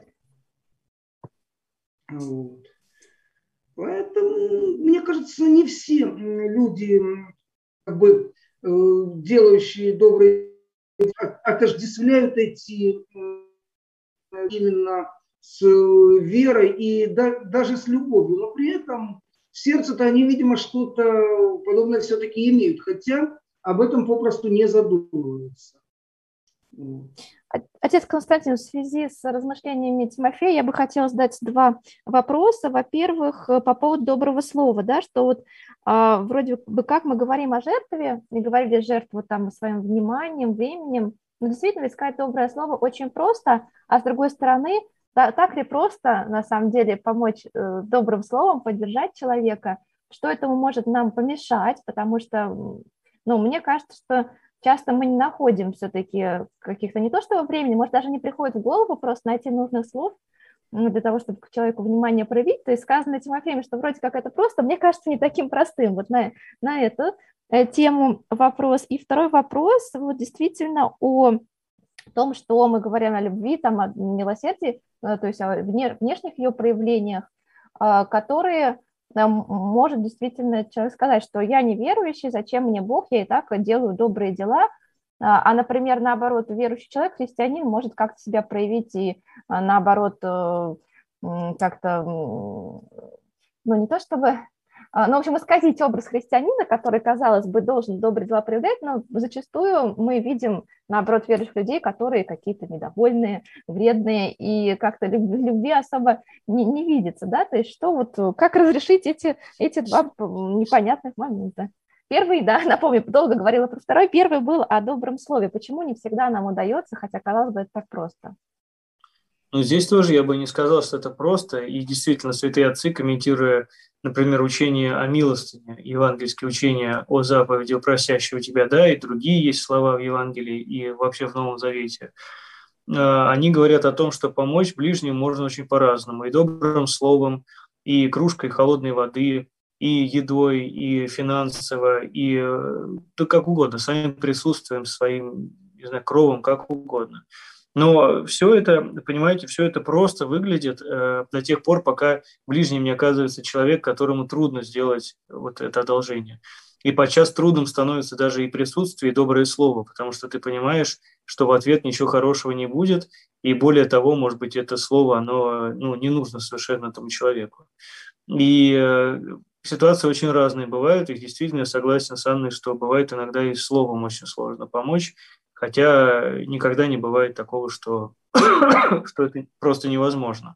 Вот. Поэтому, мне кажется, не все м, люди, м, как бы, э, делающие добрые, от- отождествляют эти м, именно с э, верой и да- даже с любовью. Но при этом в сердце-то они, видимо, что-то подобное все-таки имеют, хотя об этом попросту не задумываются. Вот. Отец Константин, в связи с размышлениями Тимофея я бы хотела задать два вопроса. Во-первых, по поводу доброго слова, да, что вот а, вроде бы как мы говорим о жертве, и говорили жертву там своим вниманием, временем, но действительно искать доброе слово очень просто, а с другой стороны, да, так ли просто на самом деле помочь э, добрым словом, поддержать человека, что этому может нам помешать, потому что, ну, мне кажется, что часто мы не находим все-таки каких-то не то что времени, может, даже не приходит в голову просто найти нужных слов для того, чтобы к человеку внимание проявить. То есть сказано Тимофеем, что вроде как это просто, мне кажется, не таким простым. Вот на, на эту тему вопрос. И второй вопрос, вот действительно о том, что мы говорим о любви, там, о милосердии, то есть о внешних ее проявлениях, которые... может действительно человек сказать, что я неверующий, зачем мне Бог, я и так делаю добрые дела, а, например, наоборот, верующий человек, христианин, может как-то себя проявить и, наоборот, как-то, ну, не то чтобы, ну, в общем, исказить образ христианина, который, казалось бы, должен добрые дела проявлять, но зачастую мы видим, наоборот, верующих людей, которые какие-то недовольные, вредные, и как-то любви особо не, не видится, да, то есть что вот, как разрешить эти, эти два непонятных момента. Первый, да, напомню, долго говорила про второй, первый был о добром слове, почему не всегда нам удается, хотя, казалось бы, это так просто. Ну, здесь тоже я бы не сказал, что это просто, и действительно, святые отцы, комментируя, например, учение о милостыне, евангельские учения о заповеди «О просящего тебя», да, и другие есть слова в Евангелии и вообще в Новом Завете, они говорят о том, что помочь ближнему можно очень по-разному, и добрым словом, и кружкой холодной воды, и едой, и финансово, и да, как угодно, своим присутствием, своим, не знаю, кровом, как угодно. Но все это, понимаете, все это просто выглядит э, до тех пор, пока ближним не оказывается человек, которому трудно сделать вот это одолжение. И подчас трудным становится даже и присутствие, и доброе слово, потому что ты понимаешь, что в ответ ничего хорошего не будет, и более того, может быть, это слово, оно ну, не нужно совершенно этому человеку. И э, ситуации очень разные бывают, и действительно я согласен с Анной, что бывает иногда и словом очень сложно помочь, хотя никогда не бывает такого, что, что это просто невозможно.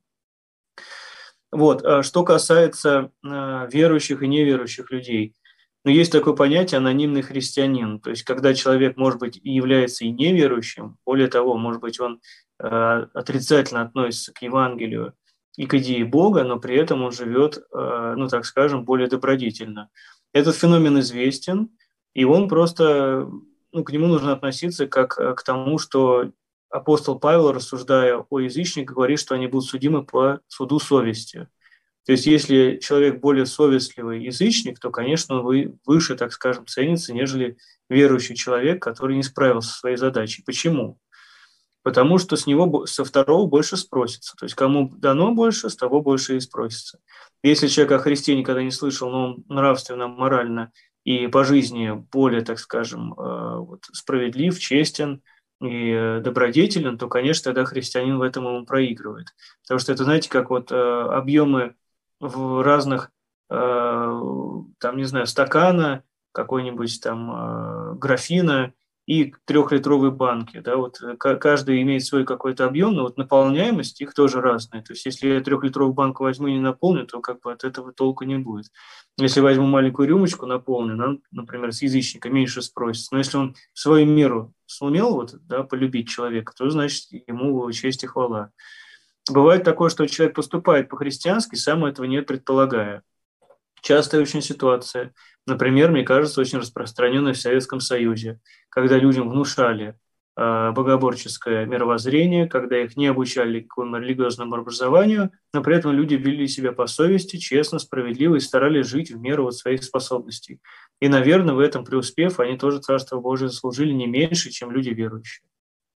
Вот. Что касается э, верующих и неверующих людей, ну, есть такое понятие анонимный христианин, то есть когда человек, может быть, и является и неверующим, более того, может быть, он э, отрицательно относится к Евангелию и к идее Бога, но при этом он живет, э, ну, так скажем, более добродетельно. Этот феномен известен, и он просто... Ну, к нему нужно относиться как к тому, что апостол Павел, рассуждая о язычниках, говорит, что они будут судимы по суду совести. То есть если человек более совестливый язычник, то, конечно, он выше, так скажем, ценится, нежели верующий человек, который не справился со своей задачей. Почему? Потому что с него, со второго больше спросится. То есть кому дано больше, с того больше и спросится. Если человек о Христе никогда не слышал, но он нравственно, морально и по жизни более, так скажем, вот, справедлив, честен и добродетелен, то, конечно, тогда христианин в этом ему проигрывает. Потому что это, знаете, как вот объемы в разных, там, не знаю, стакана, какой-нибудь там графина и трехлитровой банки. Да, вот каждый имеет свой какой-то объем, но вот наполняемость их тоже разная. То есть если я трехлитровую банку возьму и не наполню, то как бы от этого толку не будет. Если возьму маленькую рюмочку наполненную, например, с язычника, меньше спросится. Но если он в свою меру сумел вот, да, полюбить человека, то значит ему честь и хвала. Бывает такое, что человек поступает по-христиански, сам этого не предполагая. Частая очень ситуация. Например, мне кажется, очень распространенная в Советском Союзе, когда людям внушали э, богоборческое мировоззрение, когда их не обучали какому-то религиозному образованию, но при этом люди вели себя по совести, честно, справедливо и старались жить в меру вот своих способностей. И, наверное, в этом преуспев, они тоже Царство Божие заслужили не меньше, чем люди верующие.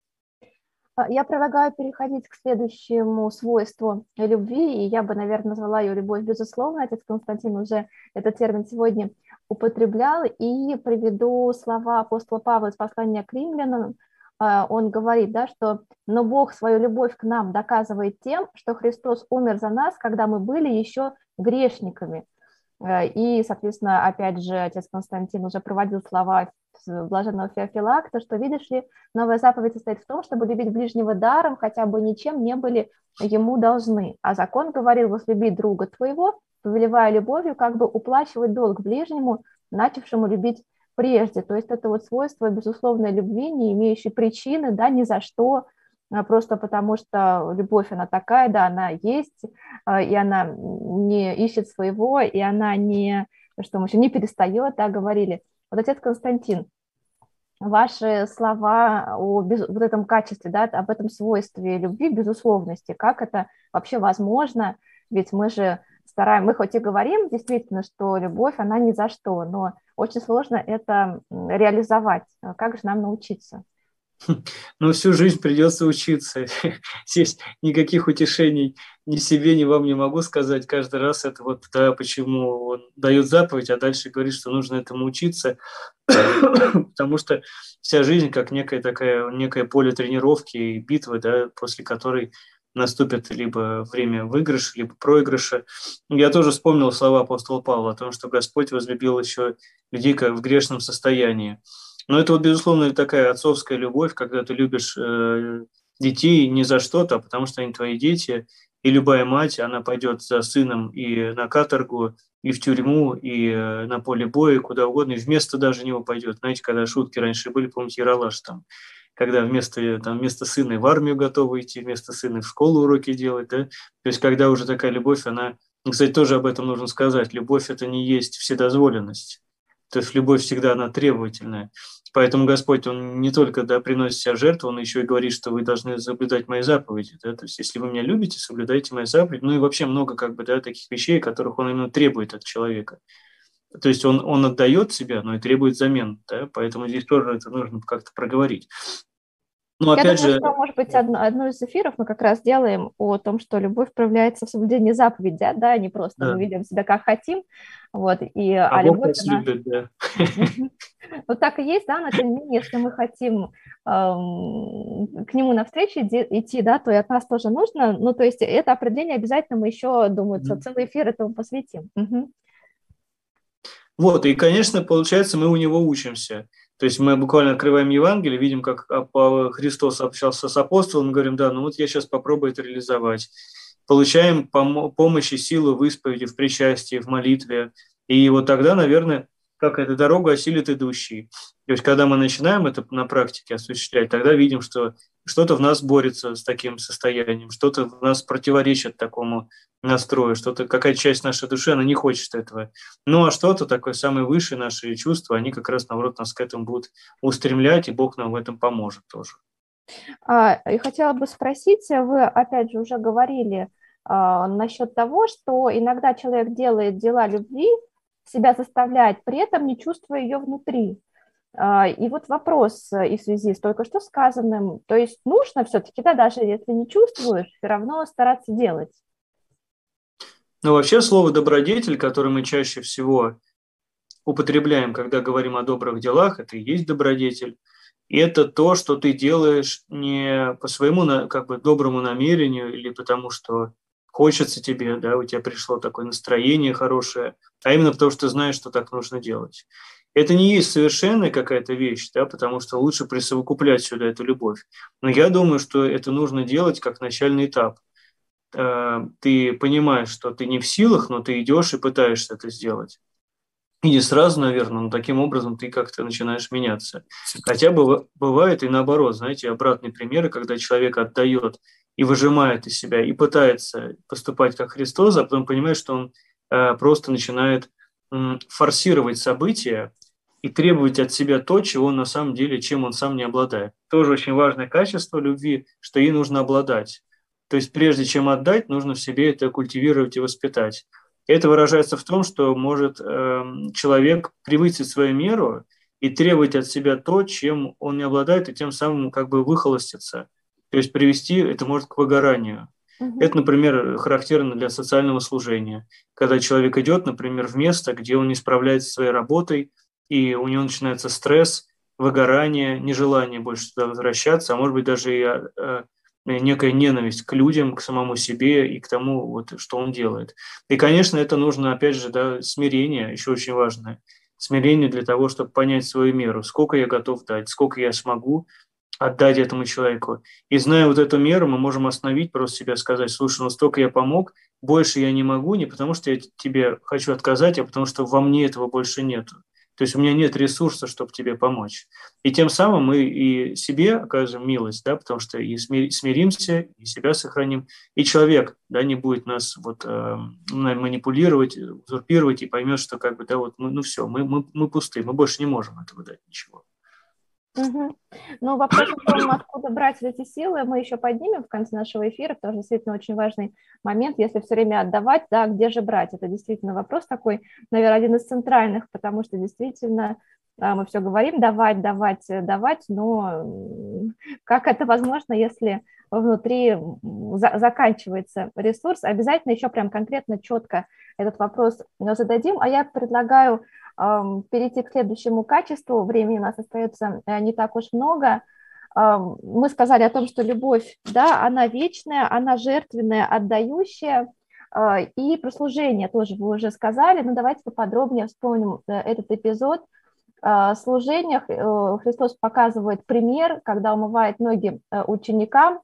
Я предлагаю переходить к следующему свойству любви, и я бы, наверное, назвала ее любовь безусловно. Отец Константин уже этот термин сегодня употреблял, и приведу слова апостола Павла из послания к римлянам. Он говорит, да, что «но Бог свою любовь к нам доказывает тем, что Христос умер за нас, когда мы были еще грешниками». И, соответственно, опять же, отец Константин уже проводил слова блаженного Феофилакта, что, видишь ли, новая заповедь состоит в том, чтобы любить ближнего даром, хотя бы ничем не были ему должны. А закон говорил: возлюби друга твоего, повелевая любовью, как бы уплачивать долг ближнему, начавшему любить прежде. То есть это вот свойство безусловной любви, не имеющей причины, да, ни за что, просто потому что любовь, она такая, да, она есть, и она не ищет своего, и она не, что мы еще, не перестает, да, говорили. Вот, отец Константин, ваши слова о без, вот этом качестве, да, об этом свойстве любви, безусловности, как это вообще возможно? Ведь мы же стараем, мы хоть и говорим действительно, что любовь, она ни за что, но очень сложно это реализовать. Как же нам научиться? Ну, всю жизнь придется учиться. Здесь никаких утешений ни себе, ни вам не могу сказать. Каждый раз это вот, да, почему он дает заповедь, а дальше говорит, что нужно этому учиться. Потому что вся жизнь как некое такая, некое поле тренировки и битвы, да, после которой наступит либо время выигрыша, либо проигрыша. Я тоже вспомнил слова апостола Павла о том, что Господь возлюбил еще людей как в грешном состоянии. Но это вот, безусловно, такая отцовская любовь, когда ты любишь э, детей не за что-то, а потому что они твои дети, и любая мать, она пойдет за сыном и на каторгу, и в тюрьму, и э, на поле боя, и куда угодно, и вместо даже него пойдет. Знаете, когда шутки раньше были, помните, Ералаш там, когда вместо, там, вместо сына в армию готовы идти, вместо сына в школу уроки делать, да? То есть когда уже такая любовь, она... Кстати, тоже об этом нужно сказать. Любовь – это не есть вседозволенность. То есть любовь всегда, она требовательная. Поэтому Господь, Он не только, да, приносит себя в жертву, Он еще и говорит, что вы должны соблюдать мои заповеди. Да? То есть если вы меня любите, соблюдайте мои заповеди. Ну и вообще много как бы, да, таких вещей, которых Он именно требует от человека. То есть он, он отдает себя, но и требует замен. Да? Поэтому здесь тоже это нужно как-то проговорить. Ну, Я опять думаю, же... что, может быть, одно, одно из эфиров мы как раз делаем о том, что любовь проявляется в соблюдении заповедей, да, да, не просто Да. мы ведем себя как хотим, вот, и, А, а Бог любовь, нас она... любит, да. Вот так и есть, да, но тем не менее, если мы хотим эм, к нему навстречу идти, да, то и от нас тоже нужно, ну, то есть это определение обязательно мы еще, думаю, Мгм. целый эфир этому посвятим. Мгм. Вот, и, конечно, получается, мы у него учимся. То есть мы буквально открываем Евангелие, видим, как Христос общался с апостолом, говорим, да, ну вот я сейчас попробую это реализовать. Получаем пом- помощь и силу в исповеди, в причастии, в молитве. И вот тогда, наверное, как эта дорога осилит идущий. То есть когда мы начинаем это на практике осуществлять, тогда видим, что что-то в нас борется с таким состоянием, что-то в нас противоречит такому настрою, что-то, какая-то часть нашей души, она не хочет этого. Ну, а что-то такое, самые высшие наши чувства, они как раз, наоборот, нас к этому будут устремлять, и Бог нам в этом поможет тоже. А, и хотела бы спросить, вы, опять же, уже говорили а, насчет того, что иногда человек делает дела любви, себя заставляет, при этом не чувствуя ее внутри. А, и вот вопрос и в связи с только что сказанным, то есть нужно все-таки, да, даже если не чувствуешь, все равно стараться делать. Ну, вообще слово «добродетель», которое мы чаще всего употребляем, когда говорим о добрых делах, это и есть добродетель. И это то, что ты делаешь не по своему как бы доброму намерению или потому, что хочется тебе, да, у тебя пришло такое настроение хорошее, а именно потому, что ты знаешь, что так нужно делать. Это не есть совершенная какая-то вещь, да, потому что лучше присовокуплять сюда эту любовь. Но я думаю, что это нужно делать как начальный этап. Ты понимаешь, что ты не в силах, но ты идешь и пытаешься это сделать. И не сразу, наверное, но таким образом ты как-то начинаешь меняться. Хотя бы бывает и наоборот, знаете, обратные примеры, когда человек отдает и выжимает из себя, и пытается поступать как Христос, а потом понимает, что он э, просто начинает э, форсировать события и требовать от себя то, чего он на самом деле, чем он сам не обладает. Тоже очень важное качество любви, что ей нужно обладать. То есть прежде чем отдать, нужно в себе это культивировать и воспитать. Это выражается в том, что может э, человек превысить свою меру и требовать от себя то, чем он не обладает, и тем самым как бы выхолоститься. То есть привести это может к выгоранию. Mm-hmm. Это, например, характерно для социального служения. Когда человек идет, например, в место, где он не справляется со своей работой, и у него начинается стресс, выгорание, нежелание больше туда возвращаться, а может быть даже и э, некая ненависть к людям, к самому себе и к тому, вот, что он делает. И, конечно, это нужно, опять же, да, смирение, еще очень важное. Смирение для того, чтобы понять свою меру, сколько я готов дать, сколько я смогу отдать этому человеку. И зная вот эту меру, мы можем остановить, просто себя сказать: слушай, ну столько я помог, больше я не могу, не потому что я тебе хочу отказать, а потому что во мне этого больше нету. То есть у меня нет ресурса, чтобы тебе помочь. И тем самым мы и себе окажем милость, да, потому что и смиримся, и себя сохраним, и человек, да, не будет нас вот э, манипулировать, узурпировать и поймет, что как бы, да, вот мы, ну все, мы, мы, мы пусты, мы больше не можем этого дать ничего. Угу. Ну, вопрос о том, откуда брать эти силы, мы еще поднимем в конце нашего эфира, потому что действительно очень важный момент, если все время отдавать, да, где же брать? Это действительно вопрос такой, наверное, один из центральных, потому что действительно мы все говорим, давать, давать, давать, но как это возможно, если внутри заканчивается ресурс? Обязательно еще прям конкретно, четко этот вопрос зададим, а я предлагаю перейти к следующему качеству. Времени у нас остается не так уж много. Мы сказали о том, что любовь, да, она вечная, она жертвенная, отдающая, и про служение тоже вы уже сказали, но давайте поподробнее вспомним этот эпизод. В служениях Христос показывает пример, когда умывает ноги ученикам,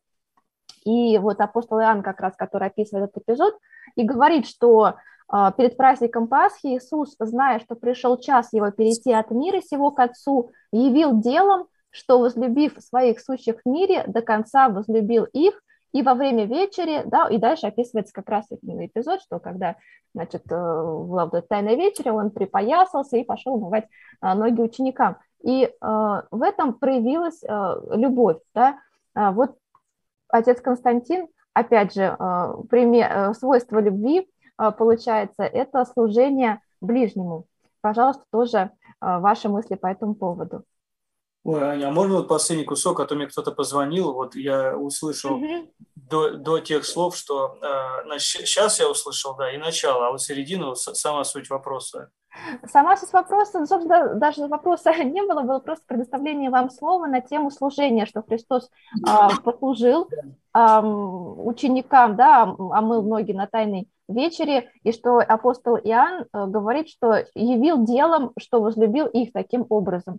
и вот апостол Иоанн как раз, который описывает этот эпизод, и говорит, что перед праздником Пасхи Иисус, зная, что пришел час его перейти от мира сего к Отцу, явил делом, что, возлюбив своих сущих в мире, до конца возлюбил их, и во время вечери, да, и дальше описывается как раз этот эпизод, что когда, значит, была вот тайная вечеря, он припоясался и пошел умывать ноги ученикам. И в этом проявилась любовь, да. Вот отец Константин, опять же, пример, свойство любви, получается, это служение ближнему. Пожалуйста, тоже ваши мысли по этому поводу. Ой, Аня, а можно вот последний кусок, а то мне кто-то позвонил, вот я услышал mm-hmm. до, до тех слов, что э, значит, сейчас я услышал, да, и начало, а вот середину, сама суть вопроса. Сама суть вопроса, собственно, даже вопроса не было, было просто предоставление вам слова на тему служения, что Христос э, послужил э, ученикам, да, омыл ноги на тайной вечере, и что апостол Иоанн э, говорит, что явил делом, что возлюбил их таким образом.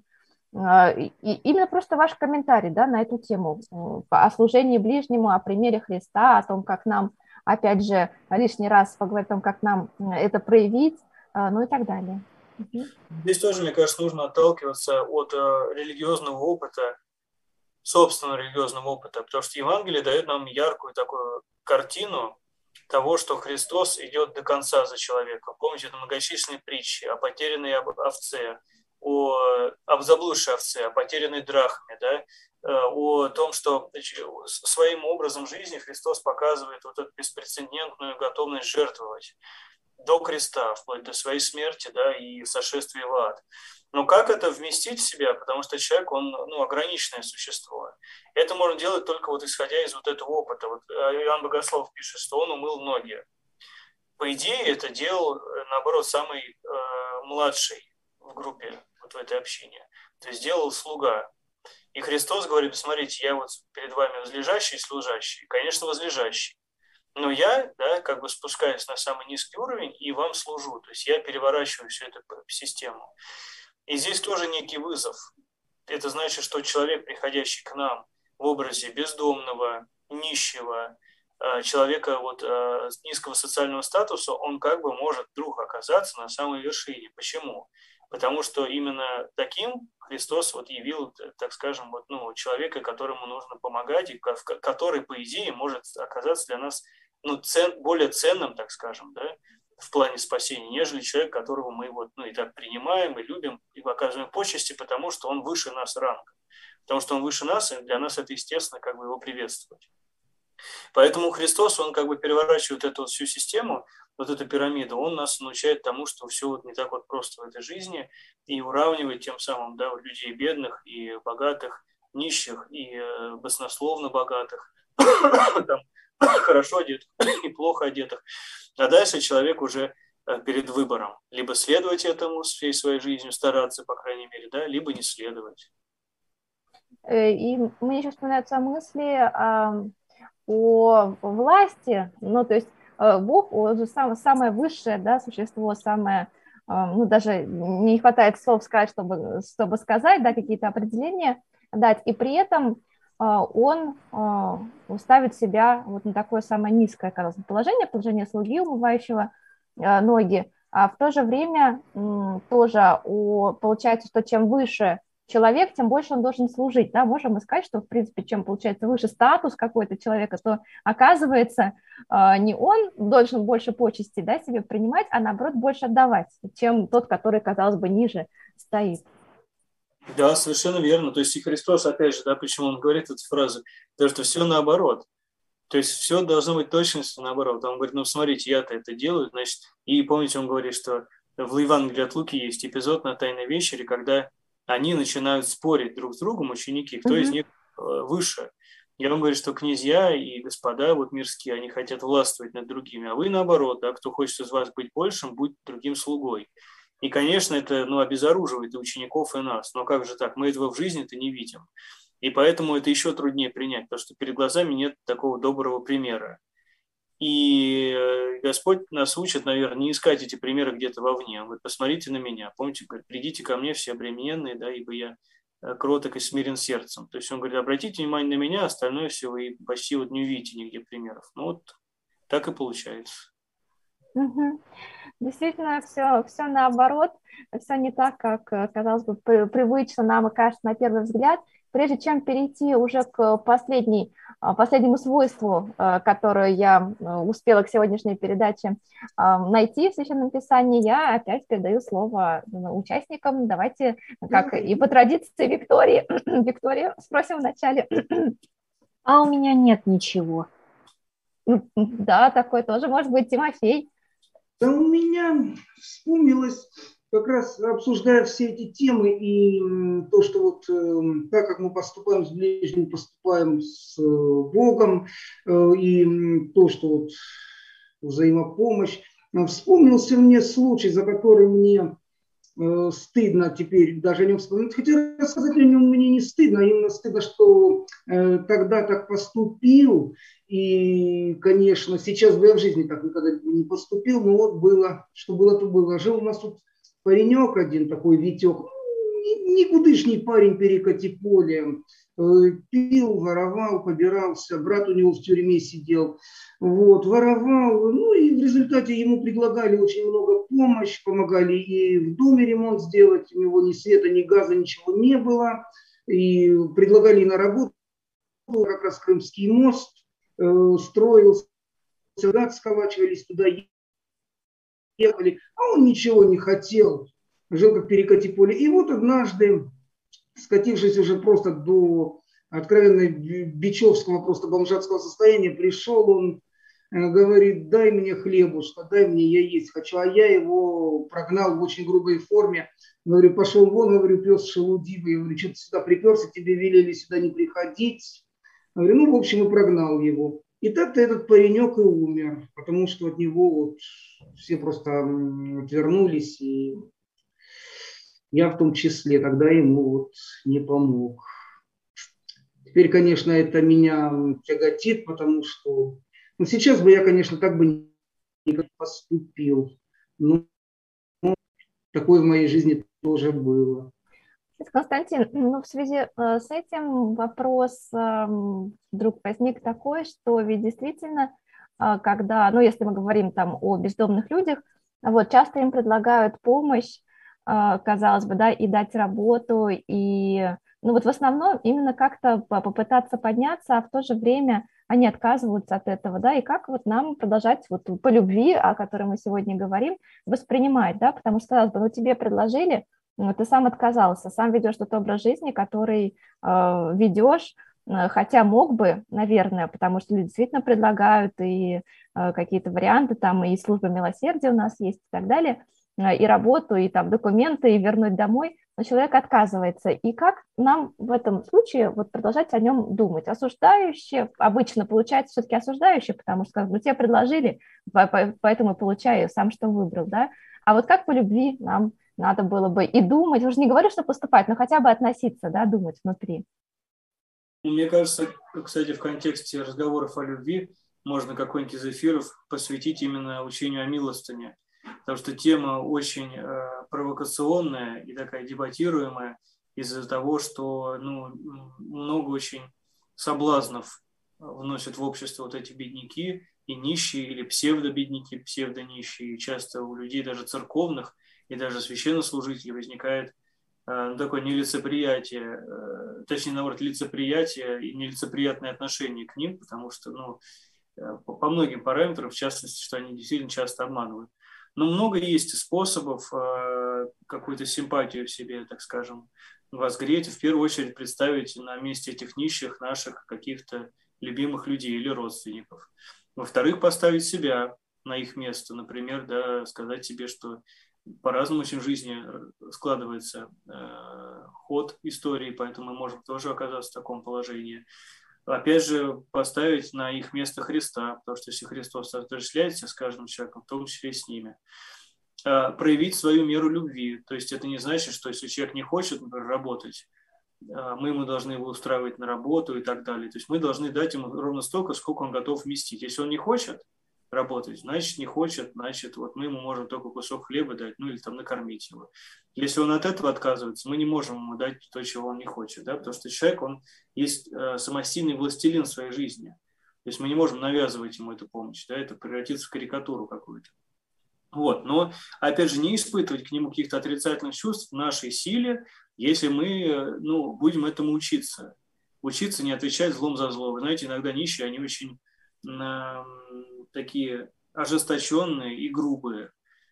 И именно просто ваш комментарий, да, на эту тему, о служении ближнему, о примере Христа, о том, как нам, опять же, лишний раз поговорить о том, как нам это проявить, ну и так далее. Здесь тоже, мне кажется, нужно отталкиваться от религиозного опыта, собственного религиозного опыта, потому что Евангелие дает нам яркую такую картину того, что Христос идет до конца за человеком. Помните, это многочисленные притчи о потерянной овце, о, об заблудшей овце, о потерянной драхме, да, о том, что своим образом жизни Христос показывает вот эту беспрецедентную готовность жертвовать до креста, вплоть до своей смерти, да, и сошествия в ад. Но как это вместить в себя? Потому что человек, он, ну, ограниченное существо. Это можно делать только вот исходя из вот этого опыта. Вот Иоанн Богослов пишет, что он умыл ноги. По идее, это делал, наоборот, самый э, младший в группе, вот в этой общине. То есть делал слуга. И Христос говорит: посмотрите, я вот перед вами возлежащий и служащий. Конечно, возлежащий. Но я, да, как бы спускаюсь на самый низкий уровень и вам служу. То есть я переворачиваю всю эту систему. И здесь тоже некий вызов. Это значит, что человек, приходящий к нам в образе бездомного, нищего, человека вот низкого социального статуса, он как бы может вдруг оказаться на самой вершине. Почему? Потому что именно таким Христос вот явил, так скажем, вот, ну, человека, которому нужно помогать, и который, по идее, может оказаться для нас, ну, цен, более ценным, так скажем, да, в плане спасения, нежели человек, которого мы вот, ну, и так принимаем, и любим, и оказываем почести, потому что он выше нас ранга. Потому что он выше нас, и для нас это естественно, как бы его приветствовать. Поэтому Христос, он как бы переворачивает эту вот всю систему, вот эту пирамиду, он нас научает тому, что все вот не так вот просто в этой жизни, и уравнивает тем самым, да, людей бедных и богатых, нищих и баснословно богатых, там, хорошо одетых и плохо одетых. А дальше человек уже перед выбором. Либо следовать этому всей своей жизнью, стараться, по крайней мере, да, либо не следовать. И мне еще вспоминаются мысли о власти, ну, то есть Бог, он же самое, самое высшее, да, существо, самое ну, даже не хватает слов сказать, чтобы, чтобы сказать, да, какие-то определения дать, и при этом он ставит себя вот на такое самое низкое, казалось бы, положение, положение слуги, умывающего ноги, а в то же время тоже получается, что чем выше человек, тем больше он должен служить, да, можем мы сказать, что, в принципе, чем, получается, выше статус какой-то человека, то, оказывается, не он должен больше почести, да, себе принимать, а, наоборот, больше отдавать, чем тот, который, казалось бы, ниже стоит. Да, совершенно верно. То есть и Христос, опять же, да, почему он говорит эту фразу, то, что все наоборот. То есть все должно быть точностью наоборот. Он говорит, ну, смотрите, я-то это делаю, значит, и помните, он говорит, что в Евангелии от Луки есть эпизод на Тайной вечере, когда они начинают спорить друг с другом, ученики, кто mm-hmm. из них выше. И он говорит, что князья и господа вот мирские, они хотят властвовать над другими, а вы наоборот, да, кто хочет из вас быть большим, будь другим слугой. И, конечно, это, ну, обезоруживает и учеников, и нас. Но как же так? Мы этого в жизни-то не видим. И поэтому это еще труднее принять, потому что перед глазами нет такого доброго примера. И Господь нас учит, наверное, не искать эти примеры где-то вовне. Он говорит, посмотрите на меня. Помните, говорит, придите ко мне все обремененные, да, ибо я кроток и смирен сердцем. То есть он говорит, обратите внимание на меня, остальное все вы почти вот не увидите нигде примеров. Ну вот так и получается. Угу. Действительно, все, все наоборот, все не так, как, казалось бы, привычно нам и кажется на первый взгляд. Прежде чем перейти уже к последней, последнему свойству, которое я успела к сегодняшней передаче найти в Священном Писании, я опять передаю слово участникам. Давайте, как и по традиции, Виктории. Виктория, спросим вначале. А у меня нет ничего. Да, такой тоже может быть. Тимофей. Да у меня вспомнилось, как раз обсуждая все эти темы и то, что вот э, так как мы поступаем с ближним, поступаем с э, Богом, э, и то, что вот взаимопомощь, э, вспомнился мне случай, за который мне э, стыдно теперь даже о нем вспомнить. Хотя рассказать о нем мне не стыдно, а именно стыдно, что э, тогда так поступил. И, конечно, сейчас бы я в жизни так никогда не поступил, но вот было, что было, то было. Жил у нас тут паренек один такой, Витек, никудышний парень, перекати поле, пил, воровал, побирался, брат у него в тюрьме сидел, вот, воровал, ну и в результате ему предлагали очень много помощи, помогали и в доме ремонт сделать, у него ни света, ни газа, ничего не было, и предлагали и на работу, как раз Крымский мост строился, гад сколачивались туда, ехали, а он ничего не хотел, жил как перекати поле. И вот однажды, скатившись уже просто до откровенно бичевского, просто бомжатского состояния, пришел он, говорит, дай мне хлебушка, дай мне, я есть хочу. А я его прогнал в очень грубой форме. Говорю, пошел вон, говорю, пес шелудивый. Я говорю, что ты сюда приперся, тебе велели сюда не приходить. Говорю, ну, в общем, и прогнал его. И так-то этот паренек и умер, потому что от него вот все просто отвернулись, и я в том числе тогда ему вот не помог. Теперь, конечно, это меня тяготит, потому что ну, сейчас бы я, конечно, так бы не поступил. Но такое в моей жизни тоже было. Константин, ну, в связи с этим вопрос вдруг возник такой, что ведь действительно, когда, ну, если мы говорим там о бездомных людях, вот, часто им предлагают помощь, казалось бы, да, и дать работу, и, ну, вот в основном именно как-то попытаться подняться, а в то же время они отказываются от этого, да, и как вот нам продолжать вот по любви, о которой мы сегодня говорим, воспринимать, да, потому что, казалось бы, ну, тебе предложили, ты сам отказался, сам ведешь тот образ жизни, который э, ведешь, э, хотя мог бы, наверное, потому что люди действительно предлагают и э, какие-то варианты, там и служба милосердия у нас есть и так далее, э, и работу, и там документы, и вернуть домой, но человек отказывается. И как нам в этом случае вот продолжать о нем думать? Осуждающе, обычно получается все-таки осуждающе, потому что ну, тебе предложили, поэтому получаю сам, что выбрал, да? А вот как по любви нам надо было бы и думать, уже не говорю, что поступать, но хотя бы относиться, да, думать внутри. Мне кажется, кстати, в контексте разговоров о любви можно какой-нибудь из эфиров посвятить именно учению о милостыне. потому что тема очень э, провокационная и такая дебатируемая из-за того, что ну, много очень соблазнов вносят в общество вот эти бедняки и нищие, или псевдобедняки, псевдонищие. И часто у людей даже церковных и даже священнослужителей возникает э, такое нелицеприятие, э, точнее, наоборот, лицеприятие и нелицеприятное отношение к ним, потому что ну, э, по, по многим параметрам, в частности, что они действительно часто обманывают. Но много есть способов э, какую-то симпатию в себе, так скажем, возгреть, в первую очередь представить на месте этих нищих наших каких-то любимых людей или родственников. Во-вторых, поставить себя на их место, например, да, сказать себе, что по-разному очень в жизни складывается э, ход истории, поэтому мы можем тоже оказаться в таком положении. Опять же, поставить на их место Христа, потому что если Христос отождествляется с каждым человеком, в том числе и с ними. Проявить свою меру любви. То есть это не значит, что если человек не хочет, например, работать, мы ему должны его устраивать на работу и так далее. То есть мы должны дать ему ровно столько, сколько он готов вместить. Если он не хочет работать, значит не хочет, значит вот мы ему можем только кусок хлеба дать, ну или там накормить его. Если он от этого отказывается, мы не можем ему дать то, чего он не хочет, да? Потому что человек, он есть самостийный властелин своей жизни. То есть мы не можем навязывать ему эту помощь, да? Это превратится в карикатуру какую-то. Вот. Но, опять же, не испытывать к нему каких-то отрицательных чувств в нашей силе, если мы ну, будем этому учиться. Учиться не отвечать злом за зло. Вы знаете, иногда нищие, они очень э, такие ожесточенные и грубые.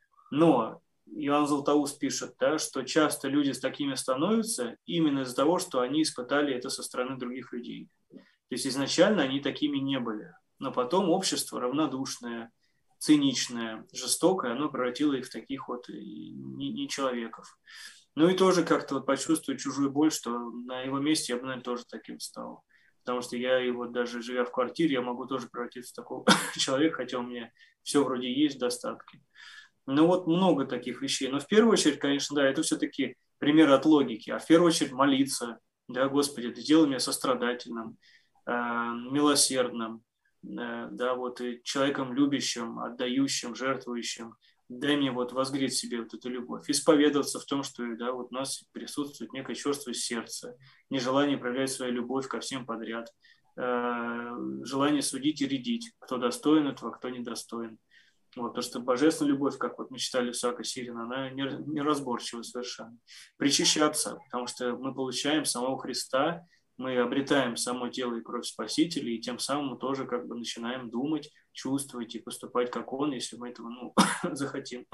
Но Иоанн Златоуст пишет, да, что часто люди с такими становятся именно из-за того, что они испытали это со стороны других людей. То есть изначально они такими не были. Но потом общество равнодушное, циничное, жестокое, оно превратило их в таких вот нечеловеков. Ну и тоже как-то вот почувствовать чужую боль, что на его месте я бы, наверное, тоже таким стал. Потому что я, и вот даже живя в квартире, я могу тоже превратиться в такого человека, хотя у меня все вроде есть в достатке. Ну вот много таких вещей. Но в первую очередь, конечно, да, это все-таки пример от логики. А в первую очередь молиться. Да, Господи, Ты сделай меня сострадательным, э, милосердным, да, вот и человеком любящим, отдающим, жертвующим, дай мне вот возгреть в себе вот эту любовь, исповедоваться в том, что да, вот у нас присутствует некое чувство сердца, нежелание проявлять свою любовь ко всем подряд, э, желание судить и рядить, кто достоин этого, кто недостоин. Вот, то, что божественная любовь, как вот мы читали Исаака Сирина, она неразборчива совершенно. Причащаться, потому что мы получаем самого Христа, мы обретаем само тело и кровь Спасителя, и тем самым мы тоже как бы начинаем думать, чувствовать и поступать как Он, если мы этого ну, захотим.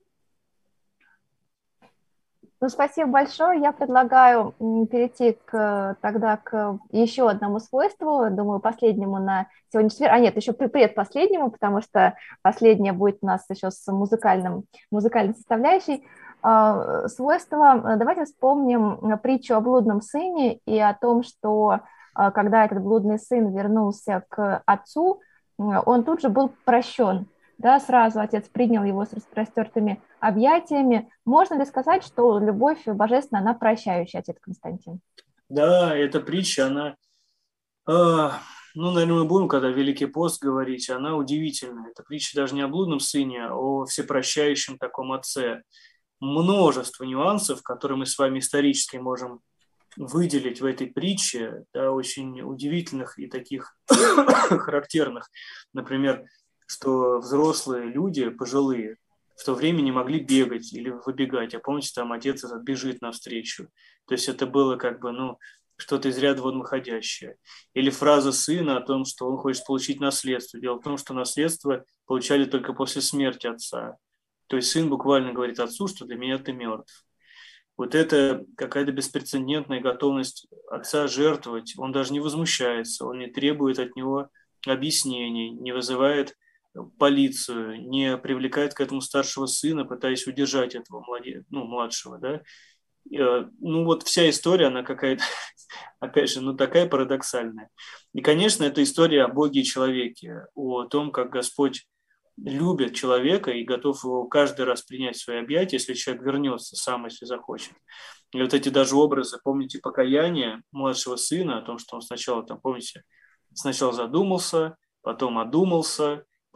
Ну, спасибо большое. Я предлагаю перейти к, тогда к еще одному свойству, думаю, последнему на сегодня четверг. А нет, еще предпоследнему, потому что последнее будет у нас еще с музыкальным, музыкальной составляющей. Свойство, давайте вспомним притчу о блудном сыне и о том, что когда этот блудный сын вернулся к отцу, он тут же был прощен. Да, сразу отец принял его с распростертыми объятиями. Можно ли сказать, что любовь божественная, она прощающая, отец Константин? Да, эта притча, она, э, ну, наверное, мы будем, когда Великий пост говорить, она удивительная. Эта притча даже не о блудном сыне, а о всепрощающем таком отце. Множество нюансов, которые мы с вами исторически можем выделить в этой притче, да, очень удивительных и таких характерных. Например, что взрослые люди, пожилые, в то время не могли бегать или выбегать. А помните, там отец этот бежит навстречу. То есть это было как бы, ну, что-то из ряда вон выходящее. Или фраза сына о том, что он хочет получить наследство. Дело в том, что наследство получали только после смерти отца. То есть сын буквально говорит отцу, что для меня ты мертв. Вот это какая-то беспрецедентная готовность отца жертвовать. Он даже не возмущается, он не требует от него объяснений, не вызывает полицию, не привлекает к этому старшего сына, пытаясь удержать этого младе... ну, младшего. Да? И, ну вот вся история, она какая-то, опять же, ну такая парадоксальная. И, конечно, это история о Боге и человеке, о том, как Господь любит человека и готов его каждый раз принять в свои объятия, если человек вернется сам, если захочет. И вот эти даже образы, помните, покаяние младшего сына, о том, что он сначала, там, помните, сначала задумался, потом одумался,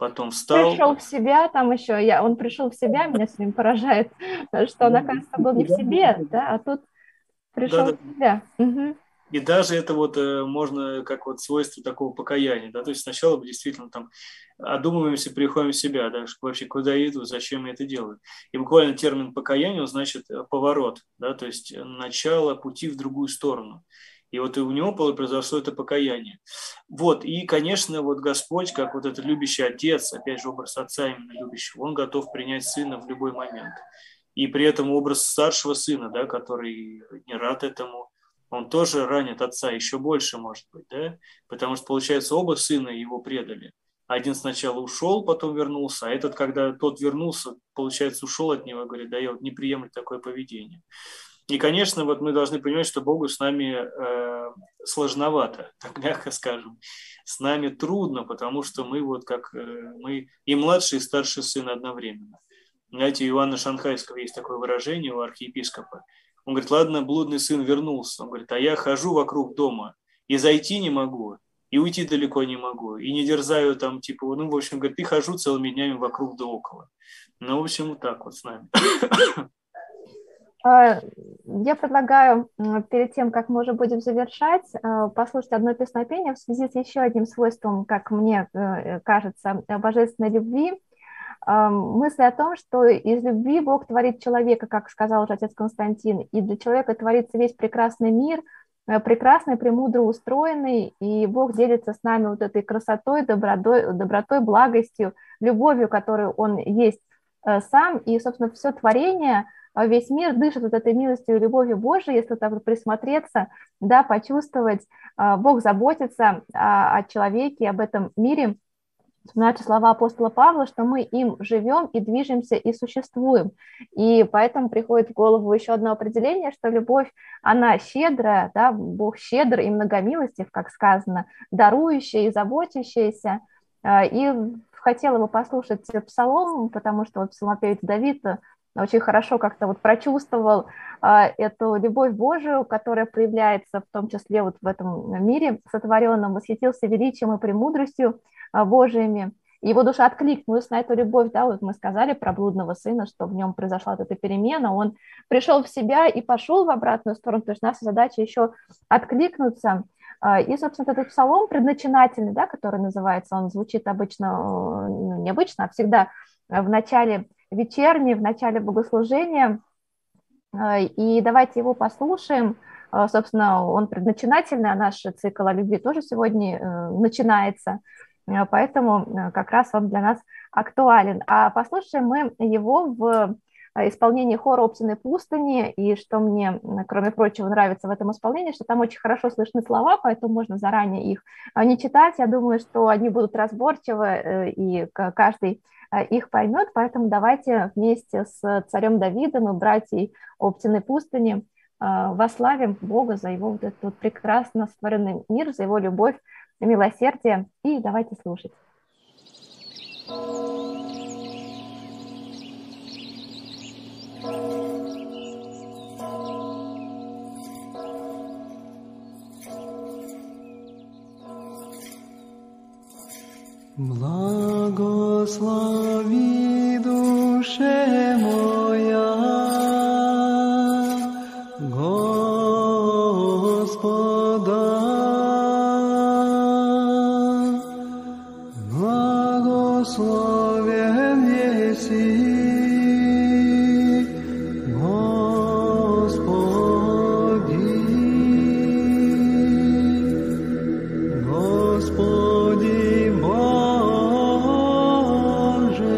потом встал. Пришел в себя, там еще, я, он пришел в себя, меня с ним поражает, что он, оказывается, был не в себе, да, а тут пришел Да-да. в себя. Угу. И даже это вот э, можно как вот свойство такого покаяния, да, то есть сначала мы действительно там одумываемся, приходим в себя, да, что вообще куда я иду, зачем я это делаю. И буквально термин покаяние, он значит поворот, да, то есть начало пути в другую сторону. И вот и у него произошло это покаяние. Вот, и, конечно, вот Господь, как вот этот любящий отец, опять же, образ отца именно любящего, он готов принять сына в любой момент. И при этом образ старшего сына, да, который не рад этому, он тоже ранит отца еще больше, может быть, да, потому что, получается, оба сына его предали. Один сначала ушел, потом вернулся, а этот, когда тот вернулся, получается, ушел от него и говорит, да, я вот не приемлю такое поведение. И, конечно, вот мы должны понимать, что Богу с нами э, сложновато, так мягко скажем. С нами трудно, потому что мы вот как, э, мы и младший, и старший сын одновременно. Знаете, у Иоанна Шанхайского есть такое выражение, у архиепископа. Он говорит, ладно, блудный сын вернулся. Он говорит, а я хожу вокруг дома и зайти не могу, и уйти далеко не могу, и не дерзаю там, типа, ну, в общем, говорит, и хожу целыми днями вокруг да около. Ну, в общем, вот так вот с нами. Я предлагаю перед тем, как мы уже будем завершать, послушать одно песнопение в связи с еще одним свойством, как мне кажется, божественной любви. Мысль о том, что из любви Бог творит человека, как сказал уже отец Константин, и для человека творится весь прекрасный мир, прекрасный, премудро устроенный, и Бог делится с нами вот этой красотой, добротой, добротой, благостью, любовью, которую Он есть сам, и, собственно, все творение, весь мир дышит вот этой милостью и любовью Божией, если так присмотреться, да, почувствовать, Бог заботится о, о человеке, об этом мире. Вспоминаются слова апостола Павла, что мы им живем и движемся и существуем. И поэтому приходит в голову еще одно определение, что любовь, она щедрая, да, Бог щедр и многомилостив, как сказано, дарующая и заботящаяся. И хотела бы послушать псалом, потому что вот псалмопевец Давид очень хорошо как-то вот прочувствовал эту любовь Божию, которая проявляется в том числе вот в этом мире сотворенном, восхитился величием и премудростью Божиими. Его душа откликнулась на эту любовь, да, вот мы сказали про блудного сына, что в нем произошла вот эта перемена, он пришел в себя и пошел в обратную сторону, то есть наша задача еще откликнуться. И, собственно, этот псалом предначинательный, да, который называется, он звучит обычно, не обычно, а всегда в начале вечерней, в начале богослужения, и давайте его послушаем. Собственно, он предначинательный, а наш цикл о любви тоже сегодня начинается, поэтому как раз он для нас актуален. А послушаем мы его в исполнении хора Оптиной пустыни, и что мне, кроме прочего, нравится в этом исполнении, что там очень хорошо слышны слова, поэтому можно заранее их не читать. Я думаю, что они будут разборчивы, и каждый их поймет, поэтому давайте вместе с царем Давидом и братьей Оптиной пустыни восславим Бога за его вот этот вот прекрасно сотворенный мир, за его любовь, милосердие, и давайте слушать. Благослови, душе моя, Господа, благословен еси, Господи, Господи Боже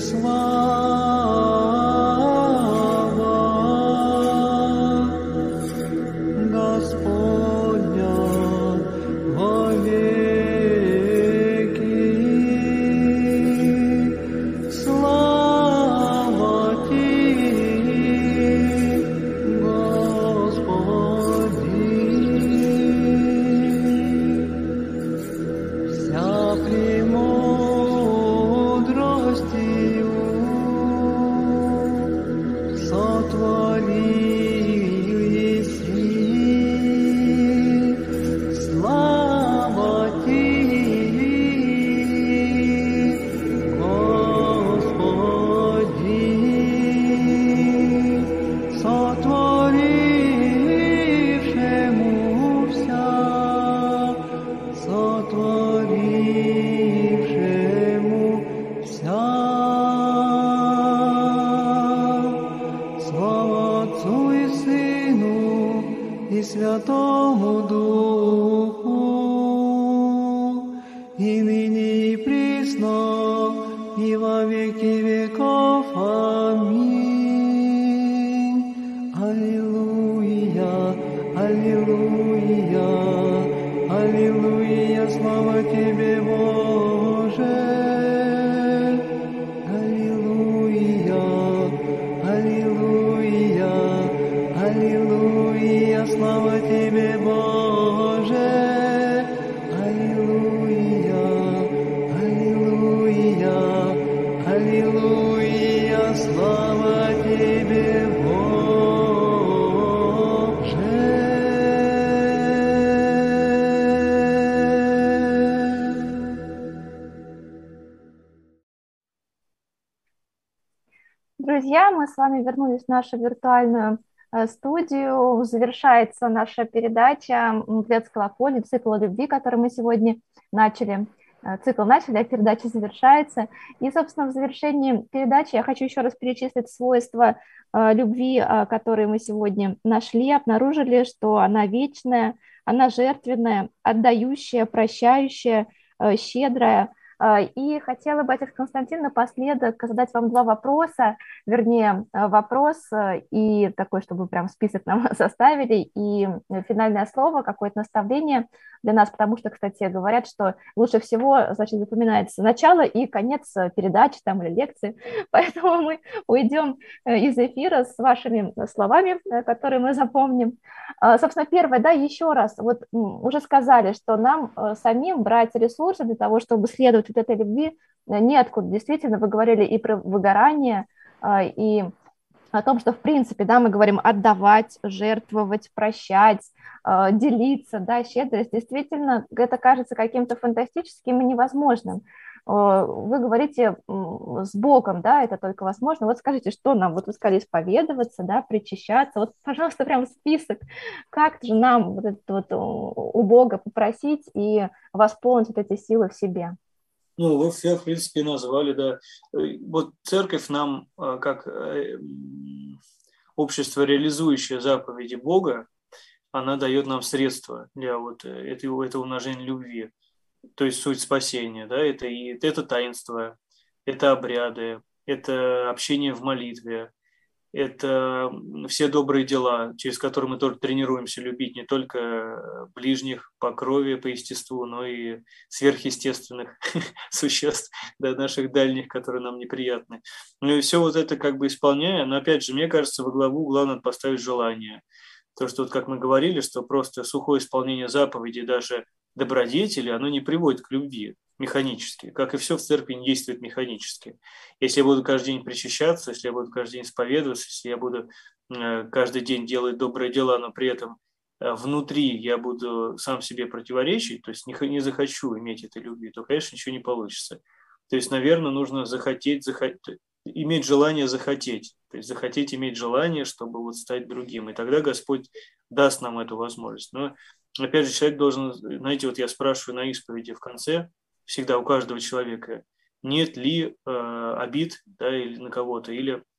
Друзья, мы с вами вернулись в нашу виртуальную э, студию. Завершается наша передача «Взгляд с колокольни», цикл любви, который мы сегодня начали. Э, цикл начали, а передача завершается. И, собственно, в завершении передачи я хочу еще раз перечислить свойства э, любви, э, которые мы сегодня нашли, обнаружили, что она вечная, она жертвенная, отдающая, прощающая, э, щедрая. И хотела бы, отец Константин, напоследок задать вам два вопроса, вернее, вопрос и такой, чтобы прям список нам составили, и финальное слово, какое-то наставление для нас, потому что, кстати, говорят, что лучше всего, значит, запоминается начало и конец передачи там или лекции, поэтому мы уйдем из эфира с вашими словами, которые мы запомним. Собственно, первое, да, еще раз, вот уже сказали, что нам самим брать ресурсы для того, чтобы следовать вот этой любви, неоткуда. Действительно, вы говорили и про выгорание, и о том, что, в принципе, да, мы говорим отдавать, жертвовать, прощать, делиться, да, щедрость. Действительно, это кажется каким-то фантастическим и невозможным. Вы говорите с Богом, да, это только возможно. Вот скажите, что нам, вот вы сказали, исповедоваться, да, причащаться. Вот, пожалуйста, прям список, как же нам вот это вот у Бога попросить и восполнить вот эти силы в себе. Ну, вы все, в принципе, назвали, да. Вот церковь нам, как общество, реализующее заповеди Бога, она дает нам средства для вот этого, этого умножения любви. То есть суть спасения, да, это, и, это таинство, это обряды, это общение в молитве, это все добрые дела, через которые мы только тренируемся любить не только ближних по крови, по естеству, но и сверхъестественных существ, да, наших дальних, которые нам неприятны. Ну и все вот это как бы исполняя, но опять же, мне кажется, во главу угла надо поставить желание. То, что вот как мы говорили, что просто сухое исполнение заповедей, даже добродетели, оно не приводит к любви механически, как и все в церкви не действует механически. Если я буду каждый день причащаться, если я буду каждый день исповедоваться, если я буду каждый день делать добрые дела, но при этом внутри я буду сам себе противоречить, то есть не, не захочу иметь этой любви, то, конечно, ничего не получится. То есть, наверное, нужно захотеть, захотеть, иметь желание захотеть, то есть захотеть иметь желание, чтобы вот стать другим, и тогда Господь даст нам эту возможность. Но опять же, человек должен, знаете, вот я спрашиваю на исповеди в конце, всегда у каждого человека, нет ли э, обид, да, или на кого-то, или э,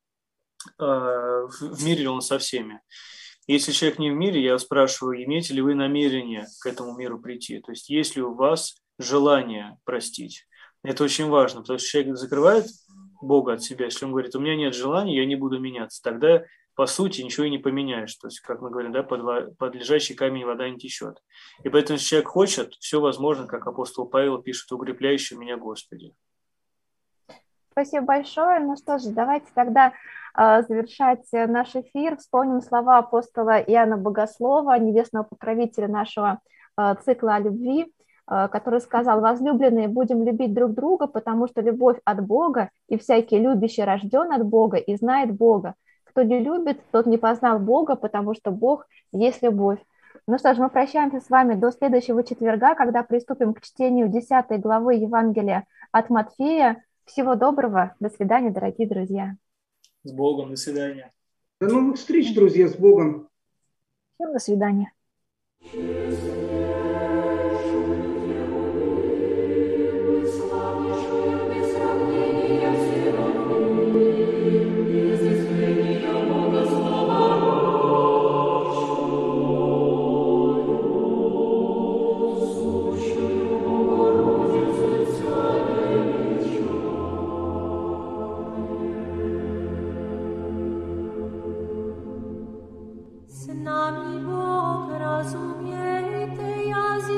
в мире ли он со всеми. Если человек не в мире, я спрашиваю, имеете ли вы намерение к этому миру прийти, то есть есть ли у вас желание простить. Это очень важно, потому что человек закрывает Бога от себя. Если он говорит, у меня нет желания, я не буду меняться, тогда, по сути, ничего и не поменяешь. То есть, как мы говорим, да, под, под лежащий камень вода не течет. И поэтому, если человек хочет, все возможно, как апостол Павел пишет, укрепляющий меня Господи. Спасибо большое. Ну что же, давайте тогда э, завершать наш эфир. Вспомним слова апостола Иоанна Богослова, небесного покровителя нашего э, цикла о любви, э, который сказал: «Возлюбленные, будем любить друг друга, потому что любовь от Бога, и всякий любящий рожден от Бога и знает Бога. Кто не любит, тот не познал Бога, потому что Бог есть любовь». Ну что ж, мы прощаемся с вами до следующего четверга, когда приступим к чтению десятой главы Евангелия от Матфея. Всего доброго. До свидания, дорогие друзья. С Богом. До свидания. До новых встреч, друзья, с Богом. Всем до свидания.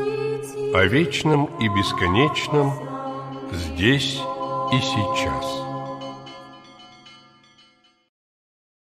О вечном и бесконечном здесь и сейчас.